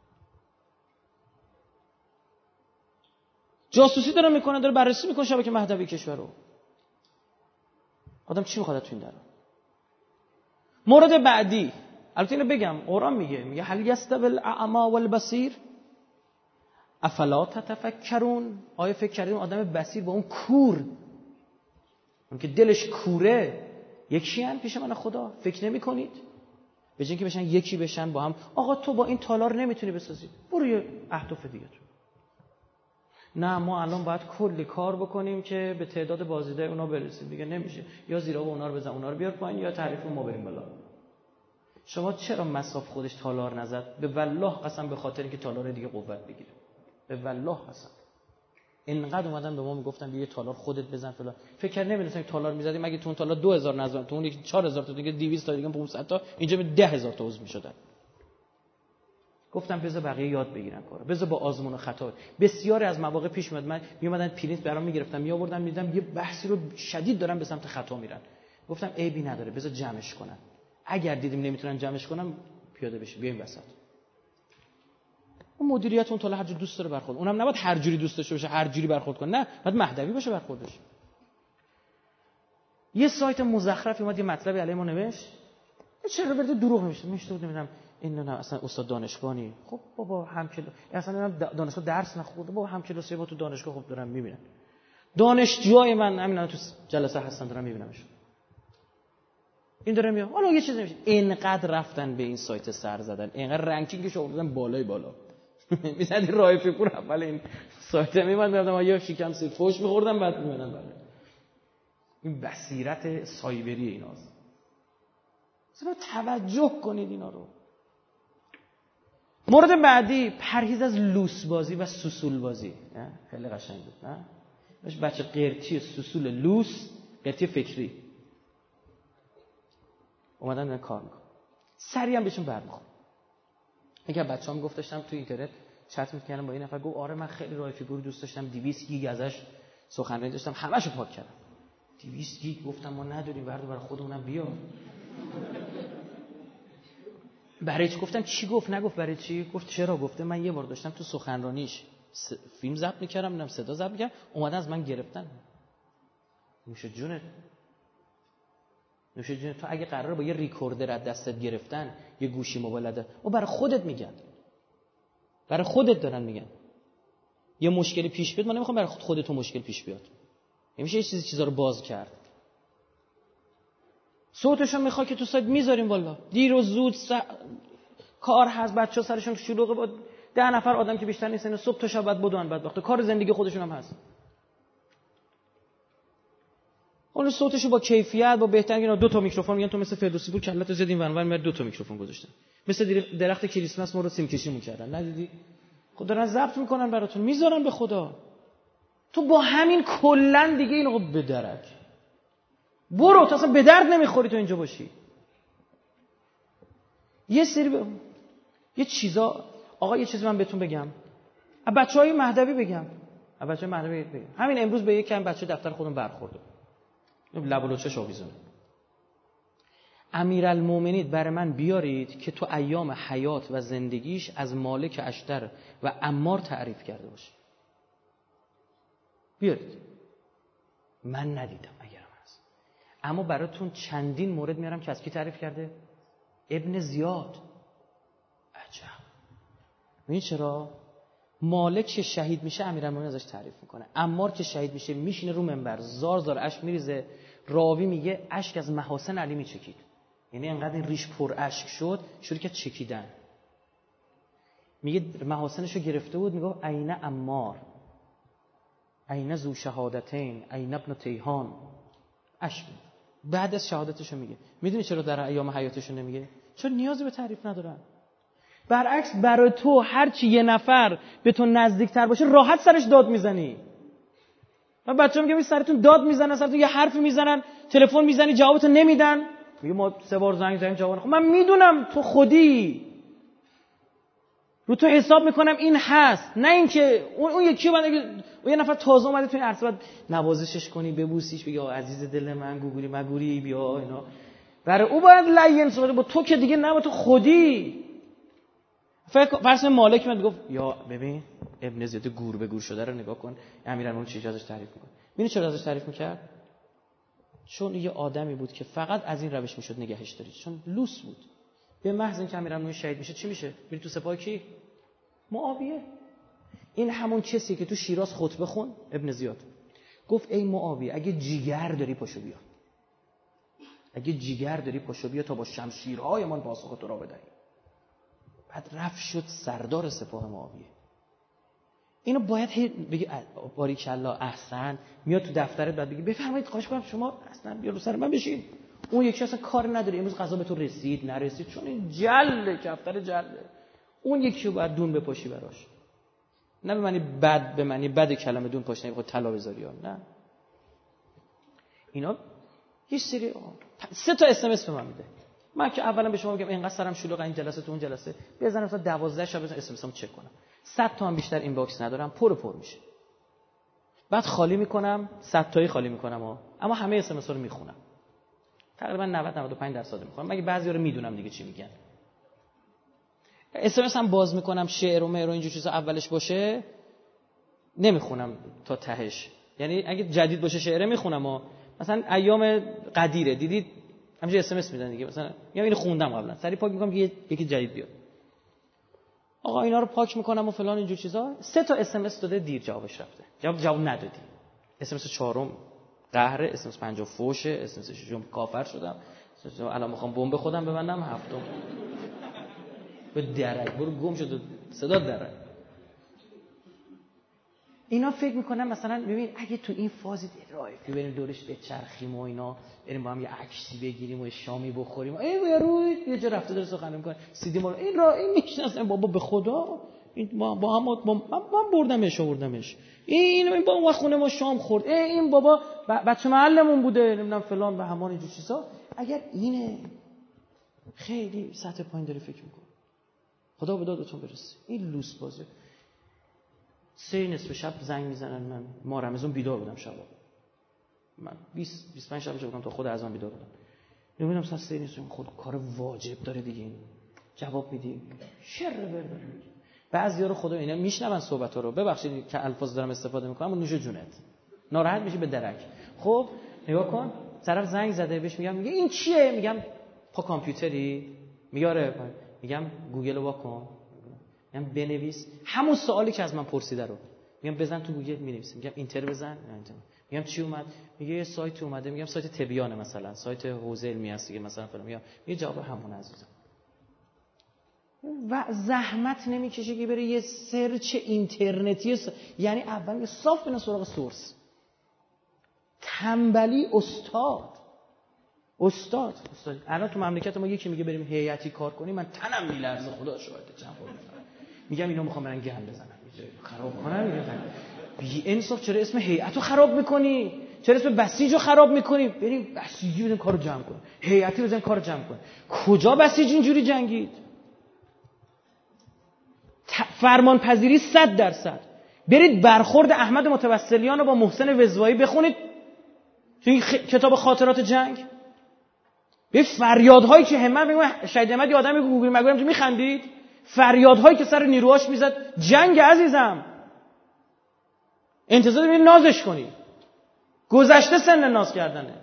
جاسوسی داره میکنه، داره بررسی میکنه شبکه مهدوی کشور رو. آدم چی میخواد تو این درا؟ مورد بعدی، البته اینو بگم، قرآن میگه هل یستوی الاعمی والبصیر، افلا تتفکرون، آیا فکر کردین آدم بصیر با اون کور، اون که دلش کوره، یکی ان پیش من خدا؟ فکر نمی کنید؟ به جای اینکه بشن یکی بشن با هم، آقا تو با این تالار نمیتونی بسازی، برو یه اهداف دیگه تو. نه ما الان باید کلی کار بکنیم که به تعداد بازدیده اونا برسیم. دیگه نمیشه، یا زیرا اونا رو بزن، اونا رو بیار پایین، یا تعریف ما بریم بالا. شما چرا مصاف خودش تالار نزد؟ به والله قسم به خاطر اینکه تالار دیگه قوت بگیره. به والله قسم. اینقدر اومدن به ما میگفتن یه تالار خودت بزن فلان. فکر نمی‌دونستم تالار می‌زدیم مگه تو اون تالار 2000 نزدن، تو اون 4000 تا دیگه 200 تا دیگه 500 تا، اینجا به 10000 تا عضو می‌شدن. گفتم بذار بقیه یاد بگیرن کارو، بذار با آزمون و خطا. بسیاری از مواقع پیش میاد من میومدن پرینت برام میگرفتم میآوردم میدیدم یه بحثی رو شدید دارن به سمت خطا میرن. گفتم عیبی نداره، بذار جمعش کنن. اگر دیدیم نمیتونن جمعش کنن پیاده بشیم بیایم وسط. اون مدیریت اون تاله هر جور دوست داره برخورد، اونم نباید هر جوری دوست داشته باشه هر جوری برخورد کنه، نه باید مهدوی باشه برخوردش. یه سایت مزخرفی اومد یه مطلبی علی ما نوشت، چرا برده دروغ میشه نمیدونم این نه اصلا استاد دانشگاهی. خب بابا همکلاس اصلا دانشگاه درس نخورده، بابا همکلاسی با تو دانشگاه خوب دارم میبینن. دانشجوهای من همین تو جلسه هستن دارم میبینمشون. این داره میاد حالا یه چیزی میشه، اینقدر رفتن به این سایت سر زدن، اینقدر رنکینگش آوردن بالای بالا. میزدی راه فکر اول این سایت میموندم یا شیکم سیر فوش میخوردم بعد میمونن. بله این بصیرت سایبری ایناست. اصلا توجه کنید اینا رو. مورد بعدی پرهیز از لوس بازی و سوسول بازی. خیلی قشنگ بود نه؟ باش بچه قرتی سوسول لوس، قرتی فکری اومدن دارن کار میکنن، سریع هم بهشون برمیخوره. اگه بچه‌ام گفت داشتم تو اینترنت چت می‌کردم با این نفر، گفت آره من خیلی راه فیگور دوست داشتم، 200 گیگ ازش سخنرانی داشتم همه‌شو پاک کردم. 200 گیگ گفتم ما نداریم، برای خودمونم بیار. برای چی گفتم چی گفت نگفت برای چی گفت چرا گفته من یه بار داشتم تو سخنرانیش فیلم ضبط می‌کردم، می‌دونم صدا ضبط می‌کردم، اومدن از من گرفتن. نوش جونت تو اگه قراره با یه ریکوردر از دستت گرفتن یه گوشی موبایل او برای خودت میگن، برای خودت دارن میگن. یه مشکلی پیش بیاد، ما نمیخوام برای خودت تو مشکل پیش بیاد، نمیشه یه چیزا رو باز کرد. صوتشو میخواد که تو سایت میذاریم والا دیر و زود کار هست، بچه‌ها سرشون شلوغه، با 10 نفر آدم که بیشتر نیستن صبح تا شب بعد بدون بعد وقت کار زندگی خودشون هم هست. اون صوتشو با کیفیت با بهترین اینا 2 تا میکروفون میگن تو مثل فردوسی پور کله‌تو زدین ونور میاد 2 تا میکروفون گذاشتن، مثل درخت کریسمس ما رو سیم کشی می‌کردن ندیدی؟ خود دارن ضبط میکنن براتون میذارن به خدا. تو با همین کلا دیگه اینو به درک برو، تو اصلا به درد نمیخوری تو اینجا باشی. یه سری یه چیزا آقا یه چیزی من بهتون بگم، بچهای مهدوی بگم، همین امروز به یکم بچه دفتر خودم برخورد، لب و لوچش آویزونه. امیرالمومنین برای من بیارید که تو ایام حیات و زندگیش از مالک اشتر و عمار تعریف کرده باشه، بیارید. من ندیدم اگرم هست، اما براتون چندین مورد میارم که از کی تعریف کرده؟ ابن زیاد. عجب. ببین چرا مالک که شهید میشه امیرالمومنین ازش تعریف میکنه، عمار که شهید میشه میشینه رو منبر زار زار اشک میریزه، راوی میگه اشک از محاسن علی میچکید، یعنی انقدر این ریش پر اشک شد شروع کرد چکیدن. میگه محاسنشو گرفته بود، میگه عین عمار عین ذو شهادتین عین ابن تیهان، اشک. بعد از شهادتشو میگه. میدونی چرا در ایام حیاتشو نمیگه؟ چون نیازی به تعریف ندارن. برعکس برای تو هرچی یه نفر به تو نزدیکتر باشه راحت سرش داد میزنی. من بچه‌ها میگم سرتون داد میزنن، سرتون یه حرفی میزنن، تلفن میزنی جوابتو نمیدن، میگه ما 3 بار زنگ زدیم جواب. خب من میدونم تو خودی رو تو حساب میکنم این هست، نه اینکه اون یکی من اون یه نفر تازه اومده تو این عرصه بعد نوازشش کنی ببوسیش بگی عزیز دل من گوگوری مگوری بیا اینا، برای او باید لین صحبت، با تو که دیگه نه، با تو خودی. فرض مالک من گفت یا ببین ابن زیاد گور به گور شده رو نگاه کن، امیرالمومنین چیزی ازش تعریف میکنه. ببین چرا ازش تعریف میکرد؟ چون یه آدمی بود که فقط از این روش میشد نگهش دارید، چون لوس بود. به محض اینکه امیرالمومنین شهید میشه چی میشه؟ میری تو سپاه کی؟ معاویه. این همون کسی که تو شیراز خطبه خون، ابن زیاد گفت ای معاویه اگه جیگر داری پاشو بیا، اگه جیگر داری پاشو بیا تا با شمشیرهایمان پاسخ تو را بدهیم. بعد رفت شد سردار سپاه معاویه. اینو باید بگی باریکالله احسن، میاد تو دفترت بعد بگی بفرمایید خواهش کنم شما اصلا بیا رو سر من بشین. اون یکی اصلا کار نداره امروز غذا به تو رسید نرسید، چون این جله کفتر جله. اون یکی رو باید دون بپاشی براش، نه به معنی بد، به معنی بد کلمه دون پاشنه بخواد طلا بذاری ها. نه، اینا یه سری 3 تا اس به من میده. من که اولا به شما میگم اینقدر سرم شلوغه این جلسه تو اون جلسه، بزنم تا 12 شب بزنم اس ام چک کنم. 100 تا هم بیشتر این باکس ندارم، پر میشه. بعد خالی میکنم، 100 تایی خالی میکنم اما همه اس ام رو میخونم. تقریبا 90-95% میخونم. مگه بعضیا رو میدونم دیگه چی میگن. اس ام هم باز میکنم، شعر و مهر و اینجور چیزا اولش باشه نمیخونم تا تهش. یعنی اگه جدید باشه شعر میخونم مثلا ایام قدیره دیدید همینجوری اس ام میدن دیگه، مثلا میگم اینو خوندم قبلا، سری پاک میکنم که یکی جدید بیاد. آقا اینا رو پاک میکنم و فلان اینجور چیزا. 3 تا اس ام داده دیر جوابش رفته. جواب ندادی. اس ام 4 قهر، اس ام 5 فوشه، اس ام 6 کافر شدم، الان میخوام بمب خودم ببندم، 7 به درک برو گم شد صدا درک. اینا فکر میکنم مثلا ببین اگه تو این فاز رایفی بریم دورش بچرخیم و اینا بریم با هم یه عکسی بگیریم و شامی بخوریم، ای روی یه جا رفته داره سخن میکنه سی دی ما این را این میشناسن بابا به خدا این با هم من بردمش این با اون خونه ما شام خورد، این بابا بچه محلمون بوده نمیدونم فلان و همان اینجور چیزا. اگر اینه خیلی سطح پایین داره فکر میکنه. خدا به دادتون برسه. این لوس بازه. 3 نصف شب زنگ میزنن، من ما رمضان بیدار بودم شبا، من 20-25 شب بودم تا خود اذان بیدار بودم. نمیدونم ساعت 3 نصف خود کار واجب داره دیگه، این جواب میدی شر بر. بعضیا رو خدا اینا میشنون صحبت رو، ببخشید که الفاظ دارم استفاده میکنم اما نوش جونت ناراحت میشی به درک. خب نگاه کن طرف زنگ زده بهش میگم میگه این چیه، میگم پا کامپیوتری، میاره میگم گوگل رو واکن، میگم بنویس همون سوالی که از من پرسیده رو، میگم بزن تو گوگل مینویسم، میگم اینتر بزن، میگم چی اومد، میگه یه سایت اومده، میگم سایت تبیانه مثلا سایت حوزه علمی هست دیگه مثلا فلان، میگم یه جواب همون عزیزم. و زحمت نمیکشه که بره یه سرچ اینترنتی یعنی اول یه صاف بنا سراغ سورس. تنبلی استاد الان تو مملکت ما یکی میگه بریم هیئتی کار کنیم من تنم میلرزه، خدا شاهده چند بار میگم اینا میخوام برن گند بزنن خراب کنن. میگم بی انصاف چرا اسم هیئتو خراب میکنی، چرا اسم بسیجو خراب میکنی، بریم بسیجی بزن کارو جمع کن، هیئتی بزن کارو جمع کن. کجا بسیج اینجوری جنگید؟ فرمانپذیری 100%. برید برخورد احمد متوسلیان رو با محسن وزوایی بخونید تو کتاب خاطرات جنگ. به فریادهایی که همت میگم شهید احمد آدمی که گوگل مگویم چه میخندید، فریادهایی که سر نیروهاش میزد. جنگ عزیزم انتظار دارید نازش کنی، گذشته سن ناز کردنت.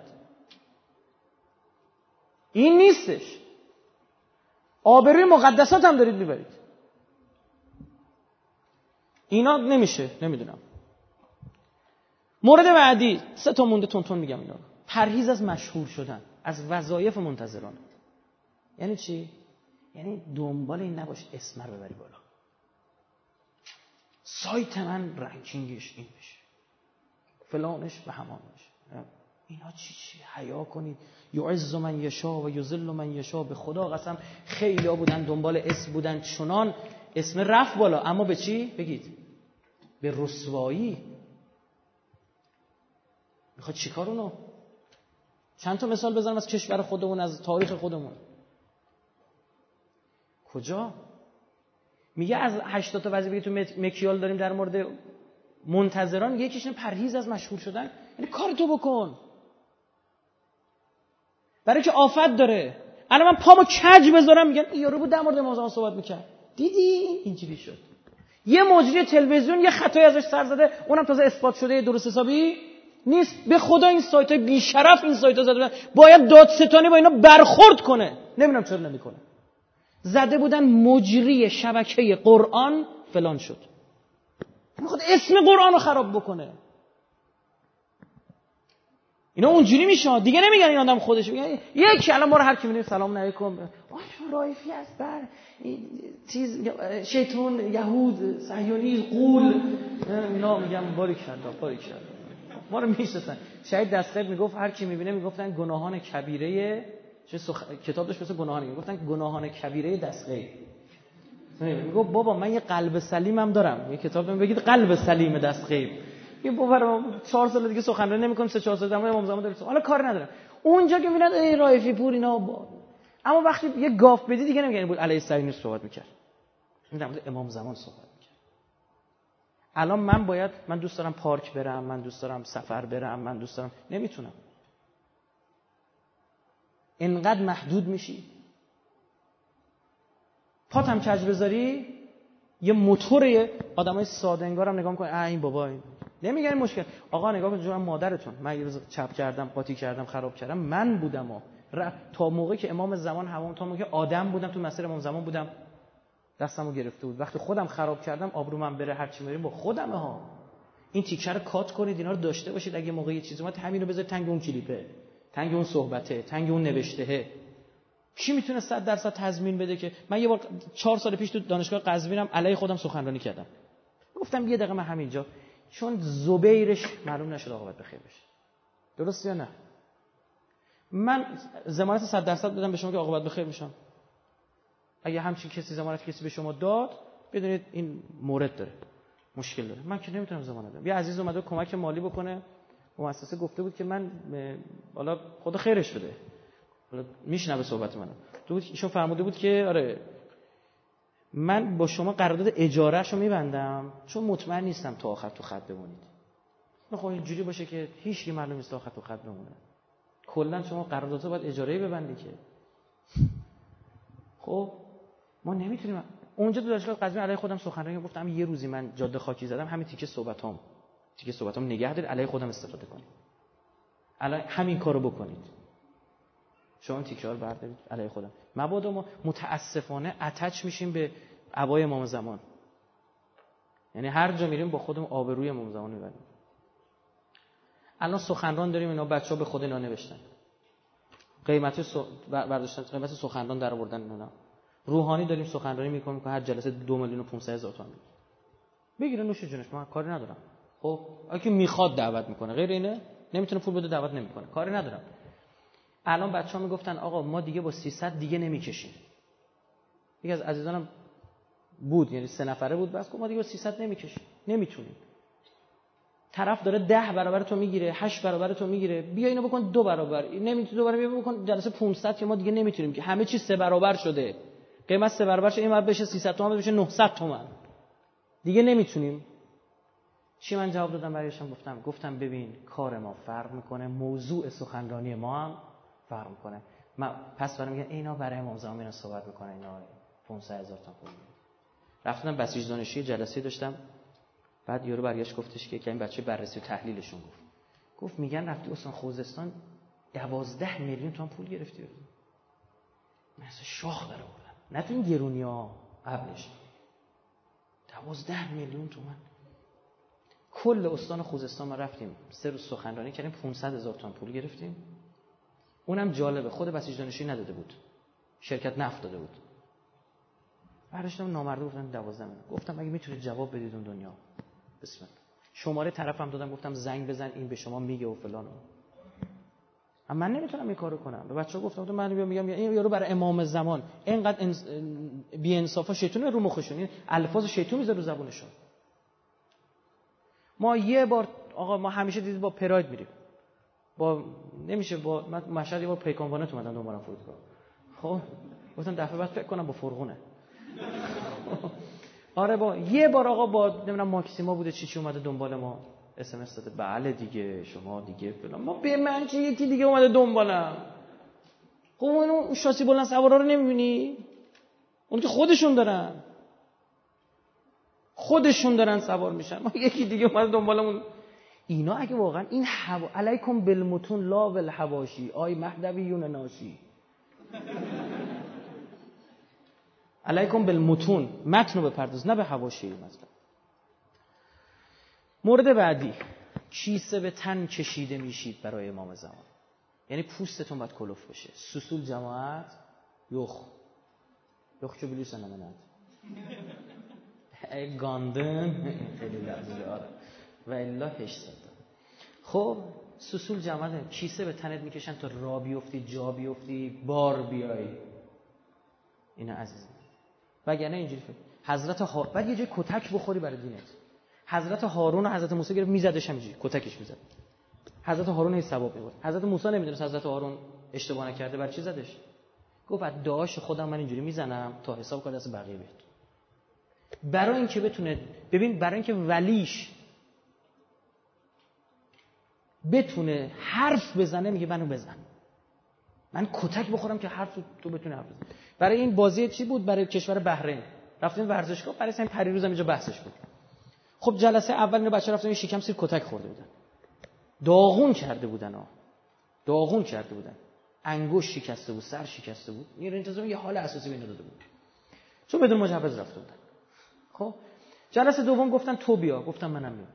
این نیستش. آبروی مقدسات هم دارید میبرید. اینا نمیشه. نمیدونم. مورد بعدی 3 تا مونده تون میگم اینا. پرهیز از مشهور شدن، از وظایف منتظران. یعنی چی؟ یعنی دنبال این نباش اسم رو ببری بالا. سایت من رنکینگش این بشه، فلانش و همانش. اینا چی؟ حیا کنید. یعز من یشا و یذل من یشا. به خدا قسم خیلی ها بودن دنبال اسم بودن، چنان اسم رفت بالا، اما به چی؟ بگید به رسوایی. میخواد چیکار اونو؟ چند تا مثال بزنم از کشور خودمون، از تاریخ خودمون. کجا؟ میگه از 80 تا وظیفه تو مکیال داریم در مورد منتظران، یکیش پرهیز از مشهور شدن. یعنی کار تو بکن، برای که آفت داره. الان من پامو کج بذارم میگن این یارو بود در مورد موضوع صحبت میکرد، دیدی اینجوری شد. یه مجری تلویزیون یه خطایی ازش سر زده، اونم تازه اثبات شده، درست حسابی نیست. به خدا این سایت‌های بی‌شرف این سایت‌ها زده بودن، باید دادستانی با اینا برخورد کنه. نمیدونم چرا نمیکنه. زده بودن مجری شبکه قرآن فلان شد. میخواد اسم قرآن رو خراب بکنه. اینا اونجوری میشه دیگه، نمیگن این آدم خودش، میگن یک الان ما رو هر کی میبینه سلام علیکم رایفی است، بر چیز شیطان یهود صهیونی غول اینا، میگم باریکالله ما رو میشناسن. شهید دستغیب میگفت هر کی میبینه میگفتن گناهان کبیره، کتاب داشت مثل گناهان، میگفتن گناهان کبیره دستغیب. میگفت بابا من یه قلب سلیمم دارم، یه کتاب بگید قلب سلیم دستغیب. یه بابا 4 سال دیگه سخنرانی نمی‌کنم، 3-4 سال دیگه امام زمان داره، حالا کار ندارم. اونجا که میبینن ای رایفی پور اینا اما وقتی یه گاف بدی دیگه نمیگن بود علیه صهیونی صحبت میکرد، این در مورد امام زمان صحبت میکرد. الان من دوست دارم پارک برم، من دوست دارم سفر برم، من دوست دارم، نمیتونم. اینقدر محدود میشی. پاتم کج بذاری یه موتور آدمای ساده انگارم نگاه میکنه این بابا این. نمیگن این مشکل. آقا نگاه کن جون مادرتون، من یه روز چپ کردم، قاطی کردم، خراب کردم، من بودم تا موقعی که امام زمان تا موقعی که آدم بودم تو مسیر امام زمان بودم دستمو گرفته بود. وقتی خودم خراب کردم آبرومم بره، هر چی میریم با خودمه ها. این تیکر رو کات کنید، اینا رو داشته باشید. اگه موقعی یه چیزی اومد همین رو بذارید تنگ اون کلیپه، تنگ اون صحبته، تنگ اون نوشته. کی میتونه 100% تضمین بده که من یه بار 4 سال پیش تو دانشگاه قزوینم علیه خودم سخنرانی کردم، گفتم یه دقیقه من همینجا، چون زبیرش معلوم نشد عاقبت بخیر بشه. درست یا نه؟ من ضمانت 100% دادم به شما که عاقبت بخیر میشم. اگه همچین کسی ضمانت کسی به شما داد، بدونید این مورد داره، مشکل داره. من که نمیتونم ضمانت بدم. یه عزیز اومده کمک مالی بکنه، مؤسسه گفته بود که من حالا خدا خیرش بده، حالا میشنوه صحبت منو، ایشون فرموده بود که آره من با شما قرارداد اجارهشو میبندم چون مطمئن نیستم تا آخر تو خط بمونید. خب اینجوری باشه که هیچ کی معلوم نیست تا آخر تو خط بمونه. کلا شما قراردادتو باید اجاره‌ای ببندی که. خب ما نمیتونیم. اونجا تو دانشگاه قزوین علیه خودم سخنرانی گفتم، یه روزی من جاده خاکی زدم، همین تیکه صحبتام نگه دارید علیه خودم استفاده کنید. الان همین کارو بکنید. شما تیکه‌ها رو بردارید علیه خودم. مبادا ما متاسفانه اتچ میشیم به عبای امام زمان. یعنی هر جا میریم با خودمون آبروی امام زمان میبریم. الان سخنران داریم، اینا بچه‌ها به خود اینا نوشتن. قیمت سخنران در آوردن اینا. روحانی داریم سخنرانی میکنیم که هر جلسه 2,500,000 تومان بگیره نوش جونش، من کاری ندارم. خب اگه میخواد دعوت میکنه، غیر اینه نمیتونه پول بده دعوت نمیکنه، کاری ندارم. الان بچه‌ها میگفتن آقا ما دیگه با 300 دیگه نمیکشیم. یکی از عزیزانم بود، یعنی 3 نفره بود، بس ما دیگه با 300 نمیکشیم، نمیتونیم. طرف داره 10 برابر تو میگیره، 8 برابر تو میگیره، بیا اینو بکن 2 برابر، نمیتونی 2 برابر، بیا بکن جلسه 500 که ما دیگه نمیتونیم که همه چی 3 برابر شده. قیمت 3 برابر شده، این بعد بشه 300 تومان، بشه 900 تومان. دیگه نمیتونیم. چی من جواب دادم برایشون؟ گفتم ببین کار ما فرق میکنه، موضوع سخنرانی ما هم فرق میکنه. پس برام میگن اینا برای امام زمان میرن صحبت میکنن، اینا 500,000 تومان پول. رفتم بسیج دانشجویی جلسه داشتم، بعد یارو برگشت گفتش که این بچه بررسی و تحلیلشون گفت میگن رفتی استان خوزستان 12 میلیون تومان پول گرفتی. مثلا شاخ داره بودن، نه تو این گرونی‌ها قبلش 12 میلیون تومان. کل استان خوزستان ما رفتیم 3 روز سخنرانی کردیم، 500,000 تومان پول گرفتیم. اونم جالبه خود بسیج دانشجویی نداده بود، شرکت نفت داده بود. براشتم نامرده گفتن 12 میلیون. گفتم اگه میتونید جواب بدید اون دنیا بسم الله. شماره طرفم دادم، گفتم زنگ بزن این به شما میگه و فلان. اما من نمیتونم این کارو کنم. به بچه‌ها گفتم من میگم این یارو برای امام زمان اینقدر بی انصافا شیطونه رو مخشون، این الفاظ شیطون میذاره رو زبونشون. ما یه بار آقا ما همیشه دیدید با پراید میریم، با نمیشه با مشهد یه بار پیکانوانت اومدن دنبالم فرودگاه. خب گفتم دفعه بعد فکر کنم با فرغونه. آره با یه بار آقا با نمیدونم ماکسیما بوده چی اومده دنبال ما، اس ام اس داده بله دیگه شما دیگه فلان. ما به من چه یکی دیگه اومده دنبالم. خب اون شاسی بلند سوارا رو نمیبینی؟ اون که خودشون دارن سوار میشن، ما یکی دیگه اومده دنبالمون. اینا اگه واقعا این علیکم بالمتون لا بالحواشی، آی مهدویون ناشی، علیکم بالمتون، متن رو بپرداز نه به حواشی. مثلا مورد بعدی، کیسه به تن کشیده میشید برای امام زمان. یعنی پوستتون باید کلوف بشه. سوسول جماعت یخ چو بلیوس نمند ای گاندن خیلی لحظه آره و الا هشت صد. خب سوسول جماعت کیسه به تنت میکشن تا را بیفتی، جا بیفتی، بار بیای. اینا عزیزم وگرنه اینجوری بعد یه جای کتک بخوری برای دینت. حضرت هارون و حضرت موسی گرفت میزدش همینجوری کتکش میزد. حضرت هارون هی ثواب می‌برد. حضرت موسی نمیدونست حضرت هارون اشتباه نکرده، برای چی زدش؟ گفت بعد دعاش خودم من اینجوری میزنم تا حساب کنه دست بقیه بیاد. برای اینکه بتونه برای اینکه ولیش بتونه حرف بزنه میگه منو بزن. من کتک بخورم که حرف تو بتونه حرف بزنی. برای این بازی چی بود؟ برای کشور بحرین رفتیم ورزشگاه، برای همین پریروز اینجا بحثش بود. خب جلسه اول اینو بچه‌ها رفتن شکم سیر کتک خورده بودن. داغون کرده بودن. انگشت شکسته بود، سر شکسته بود. این انتظام یه حال اساسی بین داده بود. چون بدون مجوز رفته بودن. خب جلسه دوم گفتن تو بیا، گفتم منم میام.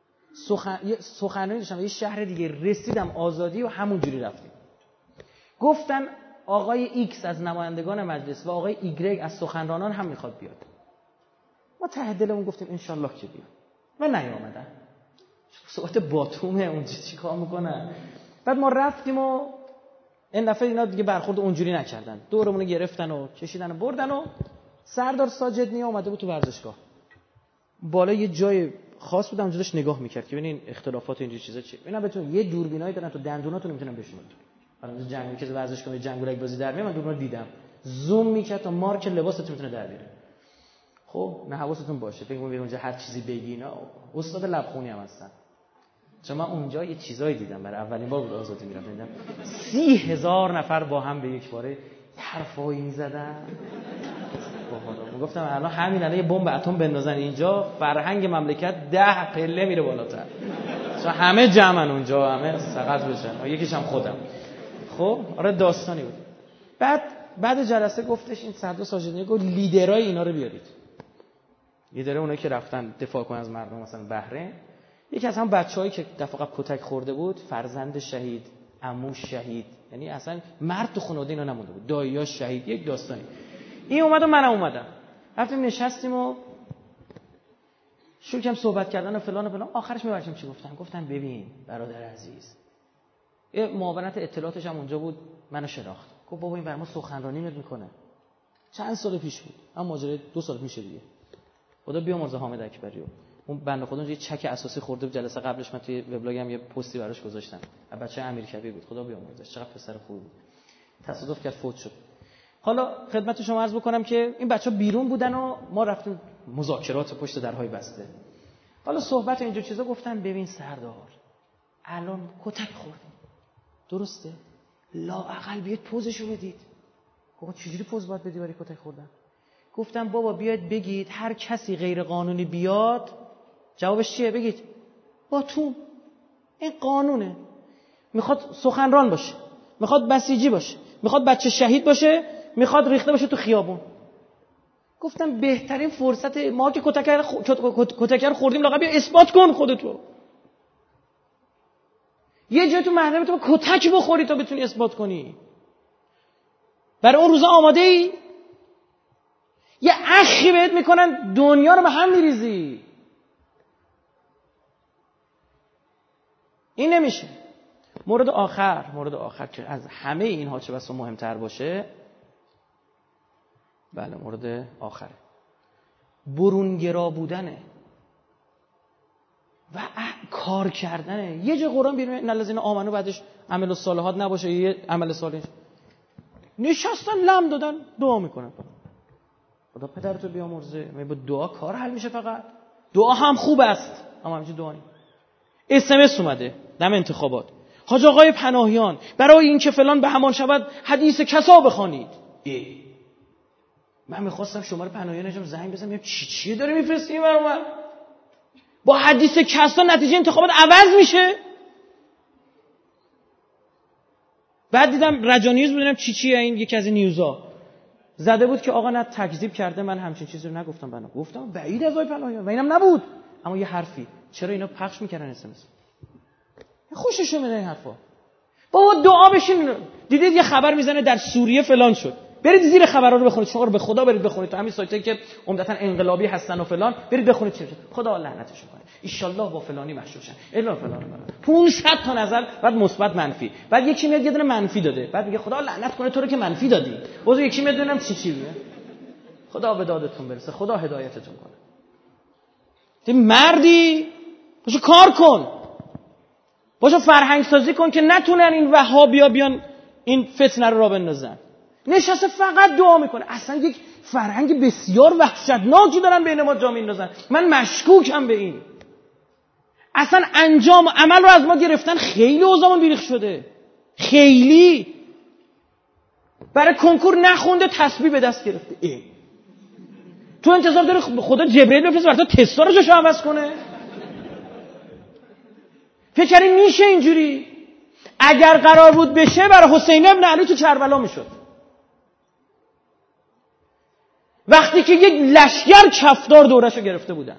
سخنرانی داشتم یه شهر دیگه، رسیدم آزادی و همونجوری رفتیم. گفتن آقای ایکس از نمایندگان مجلس و آقای ایگرگ از سخنرانان هم میخواد بیاد. ما ته دلمون گفتیم انشالله که بیاد و نیامدن. صحبت باتومه اونجا چیکار میکنن. بعد ما رفتیم و این دفعه اینا دیگه برخورد اونجوری نکردن، دورمون رو گرفتن و کشیدن و بردن و سردار ساجد نیا اومده بود تو ورزشگاه بالا یه جای خاص بود، اونجا داشت نگاه میکرد که ببینین اختلافات اینجوری چیزا چیه. اینا بهتون یه دوربینایی دارن تو دندوناتون میتونن بشونن. الان جنگی که ورزشگاه جنگولک بازی در میاد، من دوربینو دیدم زوم میکرد تا مارک لباستون میتونه در بیاره. خب نه حواستون باشه فکر کنید اونجا هر چیزی بگی. اینا استاد لبخونی هم هستن. چون من اونجا یه چیزایی دیدم، برای اولین بار بود آزادی میرفتم، دیدم 30,000 نفر با هم به یک باره حرفایی میزدن. گفتم الان الان یه بمب اتم بندازن اینجا، فرهنگ مملکت 10 پله میره بالاتر. چون همه جمعن اونجا، همه سقط بشن، یکیش هم خودم. خب آره داستانی بود. بعد جلسه گفتش این سردار ساجدی گفت لیدرای اینا رو بیارید. لیدرای اونایی که رفتن دفاع کنن از مردم مثلا بحرین. یکی از هم بچه‌هایی که دفعه قبل کتک خورده بود، فرزند شهید، عموش شهید، یعنی اصلا مرد تو خانواده اینا نمونده بود، داییاش شهید، یک داستانی. این اومد و منم اومدم، رفتیم نشستیم و شروع کردیم صحبت کردن و فلان. آخرش می‌بریم چی گفتن ببین برادر عزیز، یه معاونت اطلاعاتش هم اونجا بود، منو شناخت. گفت بابا این برای ما سخنرانی میکنه. چند سال پیش بود، اما ماجرا 2 سال پیش دیگه. خدا بیامرزه حامد اکبریو، اون بنده خدا یه چک اساسی خورده بود جلسه قبلش. من توی وبلاگم یه پستی براش گذاشتم. بچه امیرکبیر بود، خدا بیامرزه، چقدر پسر خوبی بود. تصادف کرد فوت شد. حالا خدمت شما عرض بکنم که این بچه‌ها بیرون بودن و ما رفتیم مذاکرات پشت درهای بسته. حالا صحبت اینجور چیزا گفتن ببین سردار الان کتک خوردیم، درسته؟ لااقل بیاید پوزشو بدید. گفتم چجوری پوز باید بدی برای کتک خوردن؟ گفتم بابا بیاید بگید هر کسی غیر قانونی بیاد، جوابش چیه؟ بگید باتوم، این قانونه. میخواد سخنران باشه، میخواد بسیجی باشه، میخواد بچه شهید باشه، میخواد ریخته باشه تو خیابون. گفتم بهترین فرصت ما که کتکر خوردیم، لااقل بیا اثبات کن خودتو. یه جای تو محرم تو کتک بخوری تا بتونی اثبات کنی. برای اون روزا آماده ای؟ یه اخی بهت میکنن دنیا رو به هم میریزی. این نمیشه. مورد آخر که از همه اینها چه بسا مهمتر باشه، بله مورد آخره، برونگرا بودنه و کار کردنه. یه جای قرآن بیرون ان الذین آمنو بعدش عمل الصالحات نباشه، یه عمل صالح نشستن لم دادن دعا میکنن. خدا پدرتو بیامرزه. با دعا کار حل میشه؟ فقط دعا هم خوب است اما همینجوری دعا نیم. SMS اومده دم انتخابات، حاج آقای پناهیان برای این که فلان به همان شود حدیث کسا بخوانید. من میخواستم شماره پناهیانشم زنگ بزنم ببینم چی داره میفرستی برام. من با حدیث کسا نتیجه انتخابات عوض میشه. بعد دیدم رجانیوز بودم چیه این، یکی از این نیوزا زده بود که آقا نه تکذیب کرده، من همچین چیزی رو نگفتم. گفتم بعید از آقای پناهیان و اینم نبود. اما یه حرفی چرا اینا پخش میکردن اسمس؟ خوششون میاد این حرفا. بابا دعا بشین. دیدید یه خبر میزنه در سوریه فلان شد، برید زیر خبرها رو بخونید. شما رو به خدا برید بخونید تو همین سایتایی که عمدتاً انقلابی هستن و فلان، برید بخونید چه میشه. خدا لعنتشون کنه، ان با فلانی مشروشن الا فلان. 500 تا نظر، بعد مثبت منفی، بعد یکی میاد یه دونه منفی داده، بعد میگه خدا لعنت کنه تو رو که منفی دادی. باز یکی میاد ببینم چی میگه. خدا به دادتون برسه، خدا هدایتتون کنه. تو مردی باشو کار کن، باشو فرهنگ سازی کن که نتونن این وهابیا بیان این فتنه رو را بندازن. نشسته فقط دعا میکنه. اصلا یک فرهنگ بسیار وحشتناکی دارن بین ما جا میندازن. من مشکوکم به این. اصلا انجام عمل رو از ما گرفتن. خیلی اوضاعمون بیریخت شده، خیلی. برای کنکور نخونده تسبیح به دست گرفته. تو انتظار داری خدا جبرئیل بفرسته برات تستا رو جاشو عوض کنه؟ فکر کردی میشه اینجوری؟ اگر قرار بود بشه برای حسین ابن علی تو کربلا میشد. وقتی که یک لشگر کفدار دورشو گرفته بودن،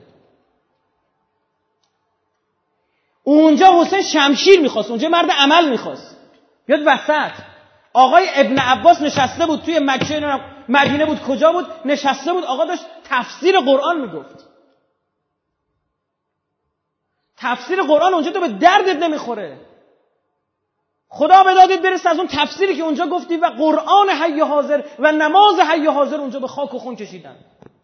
اونجا حسین شمشیر میخواست، اونجا مرد عمل میخواست. بیاد وسط. آقای ابن عباس نشسته بود توی مکه، مدینه بود، کجا بود نشسته بود، آقا داشت تفسیر قرآن میگفت. تفسیر قرآن اونجا تو به دردت نمیخوره. خدا به دادت برسه از اون تفسیری که اونجا گفتی و قرآن حی حاضر و نماز حی حاضر اونجا به خاک و خون کشیدن.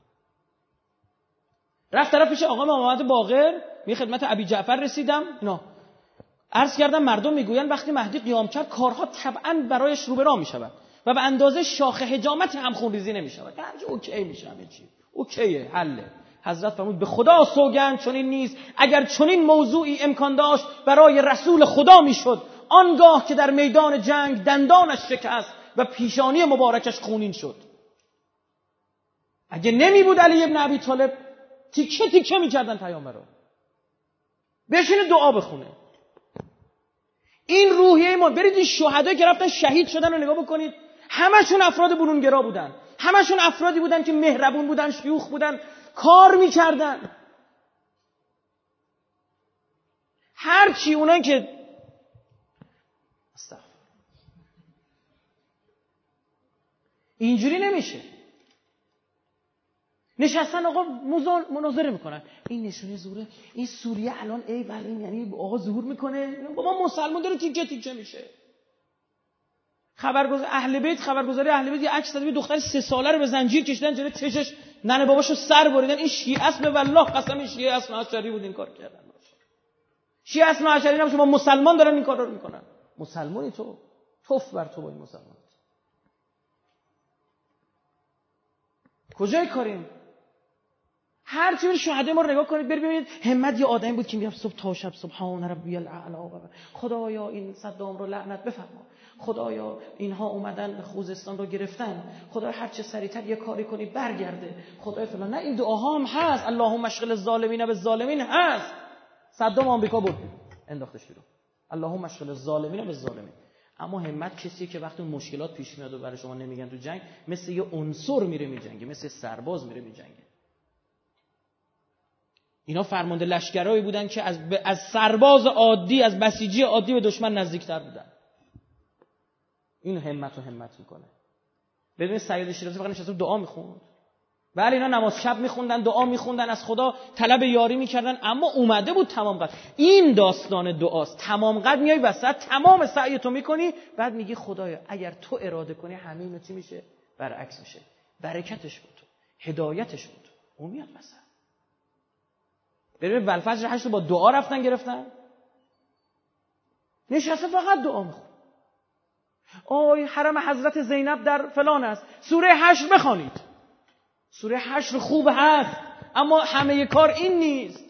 رفت طرف پیش آقا محمد باقر، می خدمت ابی جعفر رسیدم، اینا عرض کردم مردم میگوین وقتی مهدی قیام کرد کارها طبعا برایش رو به راه میشود و به اندازه شاخ حجامت هم خونریزی نمیشود. هرچی اوکی میشه، همه چی اوکیه، حله. حضرت فرمود به خدا سوگند چنین نیست. اگر چنین موضوعی امکان داشت برای رسول خدا میشد، آنگاه که در میدان جنگ دندانش شکست و پیشانی مبارکش خونین شد. اگه نمی بود علی ابن ابی طالب تیکه تیکه میکردن پیامبر رو. بشینه دعا بخونه. این روحیه ما. برید این شهدایی که رفتن شهید شدن رو نگاه بکنید. همشون افراد برونگرا بودن، همشون افرادی بودن که مهربون بودن، شیوخ بودن، کار میکردن. هرچی اونایی که اینجوری نمیشه. نشستن آقا مناظره میکنن. این نشونه زوره، این سوریه الان ای ولی یعنی آقا ظهور میکنه. بابا مسلمان داره تیکه تیکه میشه. خبرگزاری اهل بیت یه عکس داد، یه دختر 3 ساله رو به زنجیر کشیدن جلوی چشش، ننه باباشو سر بریدن. این شیعه است به والله قسم، این شیعه است اشعری بود این کار کردن. شیعه است اشعری نباشه، با مسلمان دارن این کارا رو میکنن. مسلمانی تو توف بر تو با این مسلمان. کجای کاریم؟ هر چی برید شهدای ما رو نگاه کنید، ببینید همت یه آدمی بود که میگفت صبح تا شب سبحان ربی الاعلی، خدایا این صدام رو لعنت بفرما، خدایا اینها اومدن خوزستان رو گرفتن، خدا هر چه سریعتر یه کاری کنی برگرده، خدای فلان. نه این دعاها هم هست، اللهم اشغل الظالمین بالظالمین هست. صدام آمریکا بود انداختش بیرون، اللهم اشغل الظالمین بالظالمین. اما همت کسی که وقتی مشکلات پیش میاد و برای شما نمیگن تو جنگ، مثل یه عنصر میره میجنگه، مثل سرباز میره میجنگه. اینا فرمانده لشکرایی بودن که از سرباز عادی، از بسیجی عادی به دشمن نزدیکتر بودن. این همت میکنه. ببین سید شیرازی فقط نشسته دعا میخوند. بله اینا نماز شب میخوندن، دعا میخوندن، از خدا طلب یاری میکردن، اما اومده بود تمام قد. این داستان دعاست. تمام قد میای وسط، تمام سعی تو میکنی، بعد میگی خدایا اگر تو اراده کنی همین چی میشه؟ برعکس میشه. برکتش بود، هدایتش بود. اون میاد وسط. ببین والفجر 8 با دعا رفتن گرفتن. نشسته فقط دعا میخون. آی حرم حضرت زینب در فلان است، سوره 8 بخوانید. سوره 8 خوب هست، اما همه کار این نیست.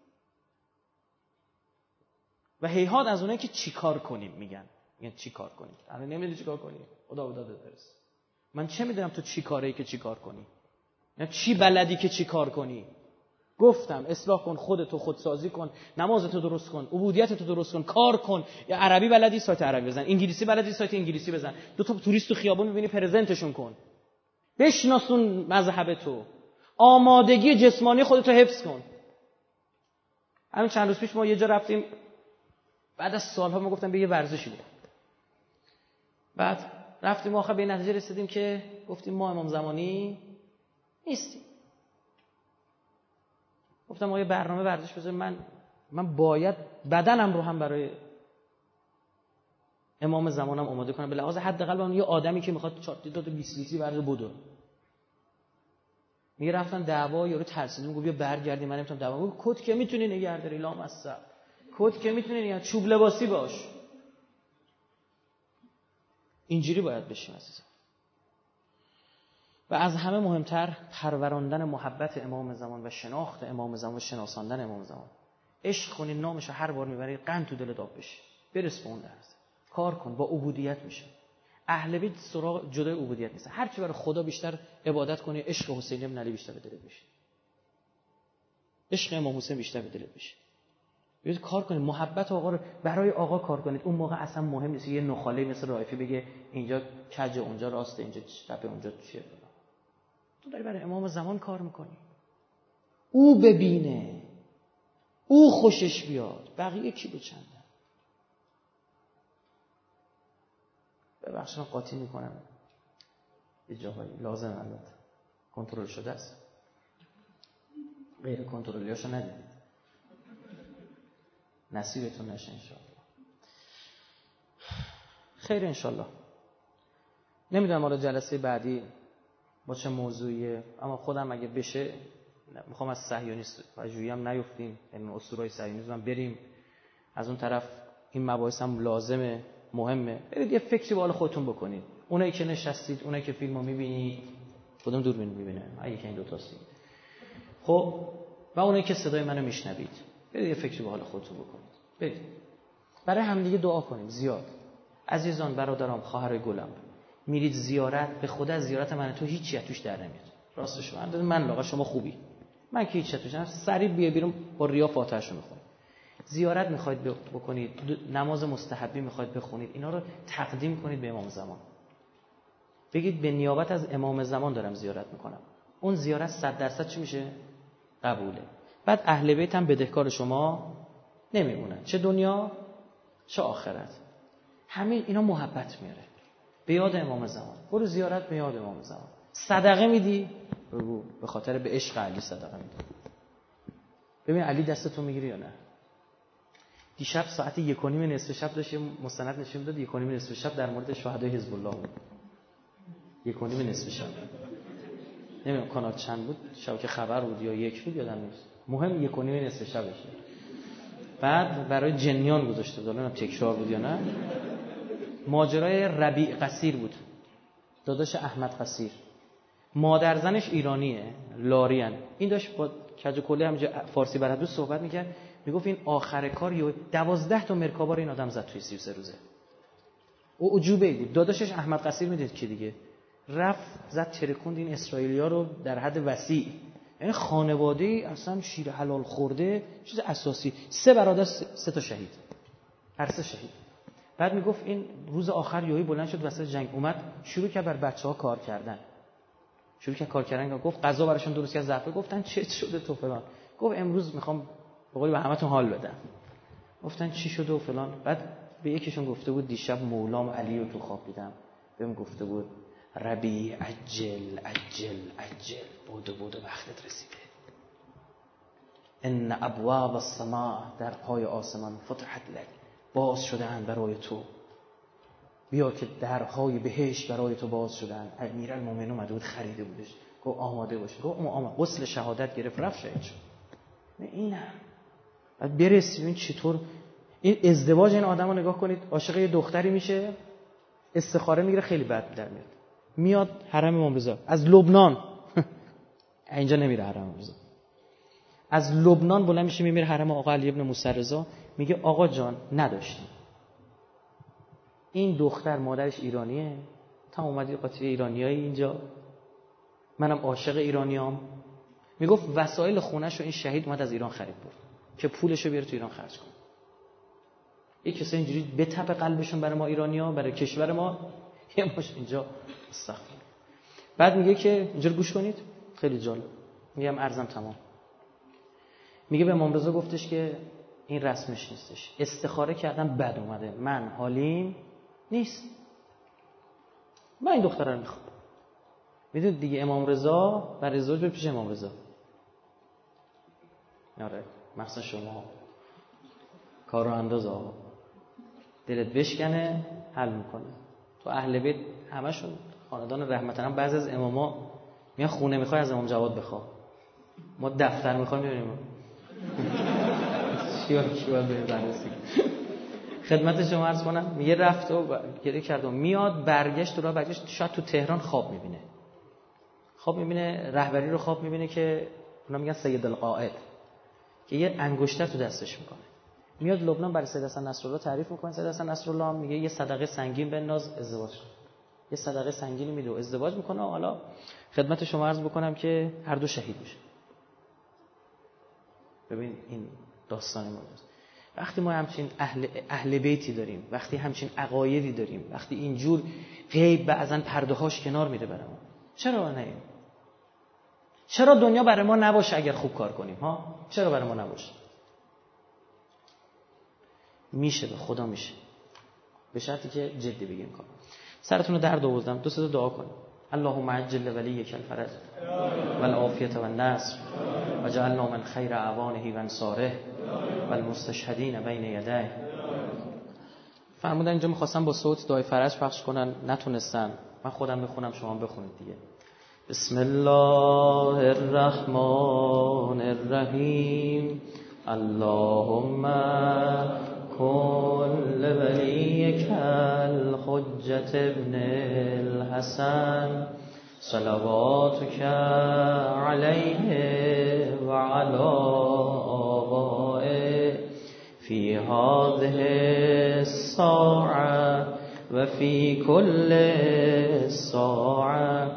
و هیهات از اونایی که چیکار کنیم میگن چیکار کنیم. الان نمیدونی چیکار کنی. خدا برس. من چه میدونم تو چی کاری که چیکار کنی؟ نه چی بلدی که چیکار کنی؟ گفتم اصلاح کن خودتو، خودسازی کن، نمازتو درست کن، عبودیتتو درست کن، کار کن. یا عربی بلدی سایت عربی بزن، انگلیسی بلدی سایت انگلیسی بزن. 2 تا توریست تو خیابون میبینی پرزنتشون کن. بشناسون مذهب تو. آمادگی جسمانی خودتو حفظ کن. همین چند روز پیش ما یه جا رفتیم، بعد از سالها ما گفتم به یه ورزشی بریم. بعد رفتیم آخر به این نتیجه رسیدیم که گفتیم ما امام زمانی نیستیم. گفتم ما یه برنامه ورزش بذاریم، من باید بدنم رو هم برای امام زمانم آماده کنم، به لحاظ حداقل من یه آدمی که میخواد 4 تا 20 لیتری ورزش بدو. میگه رفتن دعوا، یارو ترسید میگه بیا برگردیم، من نمیتونم دعوا. میگه کد که میتونی نگه داری لامصب، کد که میتونی نگه، چوب لباسی باش. اینجوری باید بشیم عزیزم. و از همه مهمتر پروراندن محبت امام زمان و شناخت امام زمان و شناساندن امام زمان. عشق کنی، نامش هر بار میبری قند تو دلت آب بشه. برس به اون درس. کار کن، با عبودیت میشه. اهل بیت سراغ جدای عبودیت نیست. هر چی برای خدا بیشتر عبادت کنی، عشق حسین بن علی بیشتر به دلت بشه. عشق امام حسین بیشتر به دلت بشه. بیاید کار کنید، محبت آقا رو برای آقا کار کنید. اون موقع اصلا مهم نیست یه نخاله مثل رایفی بگه اینجا کج، اونجا راسته، اینجا چپ، اونجا چیه. تو داری برای امام زمان کار میکنی. او ببینه، او خوشش بیاد، بقیه کی به چنده. ببخشید من قاطی میکنم، یه جاهایی لازم البته کنترل شده است، غیر کنترلیاشو ندیدید، نصیبتون نشه انشاءالله. خیر انشاءالله. نمیدونم حالا جلسه بعدی با چه موضوعیه، اما خودم اگه بشه میخوام از صهیونیسم و جویی هم نیفتیم، یعنی اسطورهای صهیونیسم هم بریم. از اون طرف این مباحث هم لازمه، مهمه. برید یه فکری به حال خودتون بکنید. اونایی که نشستید، اونایی که فیلمو میبینید، کدوم دوربین میبینه؟ اگه که این دو تاست. خب و اونایی که صدای منو میشنوید، برید یه فکری به حال خودتون بکنید. برید برای همدیگه دعا کنیم زیاد. عزیزان، برادرام، خواهرای گلم، میرید زیارت، به خدا زیارت من تو هیچی توش در نمیاد. راستش من لاغر شما خوبی، من که هیچی توش نمیاد. سریع بیا بیرون با ریا فاتحه‌شو میخونید. زیارت میخواید بکنید، نماز مستحبی میخواید بخونید، اینا رو تقدیم کنید به امام زمان. بگید به نیابت از امام زمان دارم زیارت میکنم. اون زیارت 100% چی میشه؟ قبوله. بعد اهل بیت هم بدهکار شما نمیمونن، چه دنیا چه آخرت. همین اینا محبت میاره. به یاد امام زمان برو زیارت، به یاد امام زمان. صدقه میدی، بگو به خاطر به عشق علی صدقه میدی. ببین علی دستتو میگیری یا نه. دیشب ساعت 1:30 نصف شب داشتیم مستند نشون داد، 1:30 نصف شب در مورد شهدای حزب الله بود. 1:30 نصف شب، نمیدونم کانال چند بود، شبکه خبر بود یا 1 بود یادم نیست، مهم 1:30 نصف شبشه. بعد برای جنیان گذاشته بود، الان تکرار بود یا نه. ماجرای ربیع قصیر بود، داداش احمد قصیر. مادر زنش ایرانیه، لاریان. این داشت با کج و کله همینجا فارسی بلد بود صحبت میکرد، میگفت این آخر کار 12 تا مرکابا این آدم زد توی 33 روزه. او عجوبه بود. داداشش احمد قصیر میدید که دیگه رفت زد ترکوند این اسرائیلیا رو در حد وسیع. یعنی خانواده اصلا شیر حلال خورده، چیز اساسی. 3 برادر 3 تا شهید، هر 3 شهید. بعد میگفت این روز آخر یهویی بلند شد وسط جنگ اومد، شروع کرد بر بچه‌ها کار کردن. گفت غذا براشون درست کرد، ظرفه گفتن چه شده تو فلان. گفت امروز میخوام به قولی به همتون حال بدم. گفتن چی شده و فلان. بعد به یکیشون گفته بود دیشب مولام علی رو تو خواب دیدم، بهم گفته بود ربی عجل عجل عجل، بودو وقتت رسیده. ان ابواب السماء، در پای آسمان، فتحت لک، باز شده‌اند برای تو. بیا که درهای بهشت برای تو باز شدن. امیرالمومنین اومده بود خریده بودش، گفت آماده باش. گفت آماده. غسل شهادت گرفت رفت شهید شد. اینه. بعد برسیم این چطور این ازدواج این آدمو نگاه کنید. عاشق یه دختری میشه، استخاره میگیره، خیلی بد در میاد. میاد حرم امام رضا از لبنان اینجا نمیره حرم امام رضا، از لبنان بلند میشه میره حرم آقا علی ابن موسی رضا. میگه آقا جان نداشتیم، این دختر مادرش ایرانیه، تا اومدی قاطی ایرانیایی اینجا، منم عاشق ایرانیام. میگفت وسایل خونه‌شو این شهید اومد از ایران خرید برد که پولشو بیاره تو ایران خرج کنه. یک کسی اینجوری به تپ قلبشون برای ما ایرانی‌ها، برای کشور ما، یه ماش اینجا استغفر. بعد میگه که اینجا رو گوش کنید، خیلی جالب. میگم عرضم تمام. میگه به امام رضا گفتش که این رسمش نیستش، استخاره کردم بد اومده، من حالیم نیست، من این دختره رو میخوام. میدونید دیگه امام رضا برای ازدواج به پیش امام رضا. آره مثلا شما کارو انداز آقا، دلت بشکنه حل میکنه. تو اهل بیت همشون خاندان رحمت هم، بعضی از اماما میان خونه میخوای از امام جواد بخوا، ما دفتر میخوایم ببینیم چی باید بررسی. خدمت شما عرض کنم، میگه رفت و گریه کرد و میاد برگشت، راه برگشت شاید تو تهران خواب میبینه رهبری رو خواب میبینه که اونا میگن سید القائد، که یه انگشتر تو دستش میکنه. میاد لبنان برای سید حسن نصرالله تعریف میکنه. سید حسن نصرالله هم میگه یه صدقه سنگین بنداز ازدواج کن. یه صدقه سنگینی میده و ازدواج میکنه. و حالا خدمت شما عرض بکنم که هر دو شهید میشه. ببین این داستان ماست. وقتی ما همچین اهل بیتی داریم، وقتی همچین عقایدی داریم، وقتی اینجور غیب بعضن پرده هاش کنار میره برامون، چرا نه؟ چرا دنیا برای ما نباشه اگر خوب کار کنیم ها؟ چرا برای ما نباشه؟ میشه، به خدا میشه، به شرطی که جدی بگیم کار. سرتون رو درد آوردم، دو سه دعا کنیم. اللهم عجل ولیک الفرج والعافیة والنصر وجعلنا من خیر اعوانه و انصاره والمستشهدین بین یدیه. فرمودن اینجا می‌خواستم با صوت دعای فرج پخش کنن، نتونستن. من خودم بخونم، شما بخونید دیگه. بسم الله الرحمن الرحیم. اللهم کن لولیک الحجة ابن الحسن صلواتک علیه و علی آبائه فی هذه الساعة و فی کل ساعة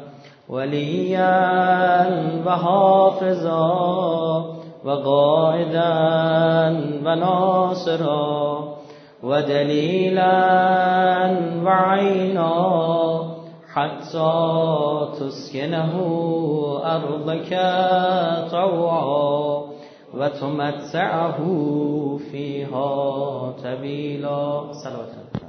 ولیا و حافظا و قائدا و ناصرا و دلیلا و عینا حتی تسکنه ارضک طوعا و تمتعه فیها طویلا. صلوات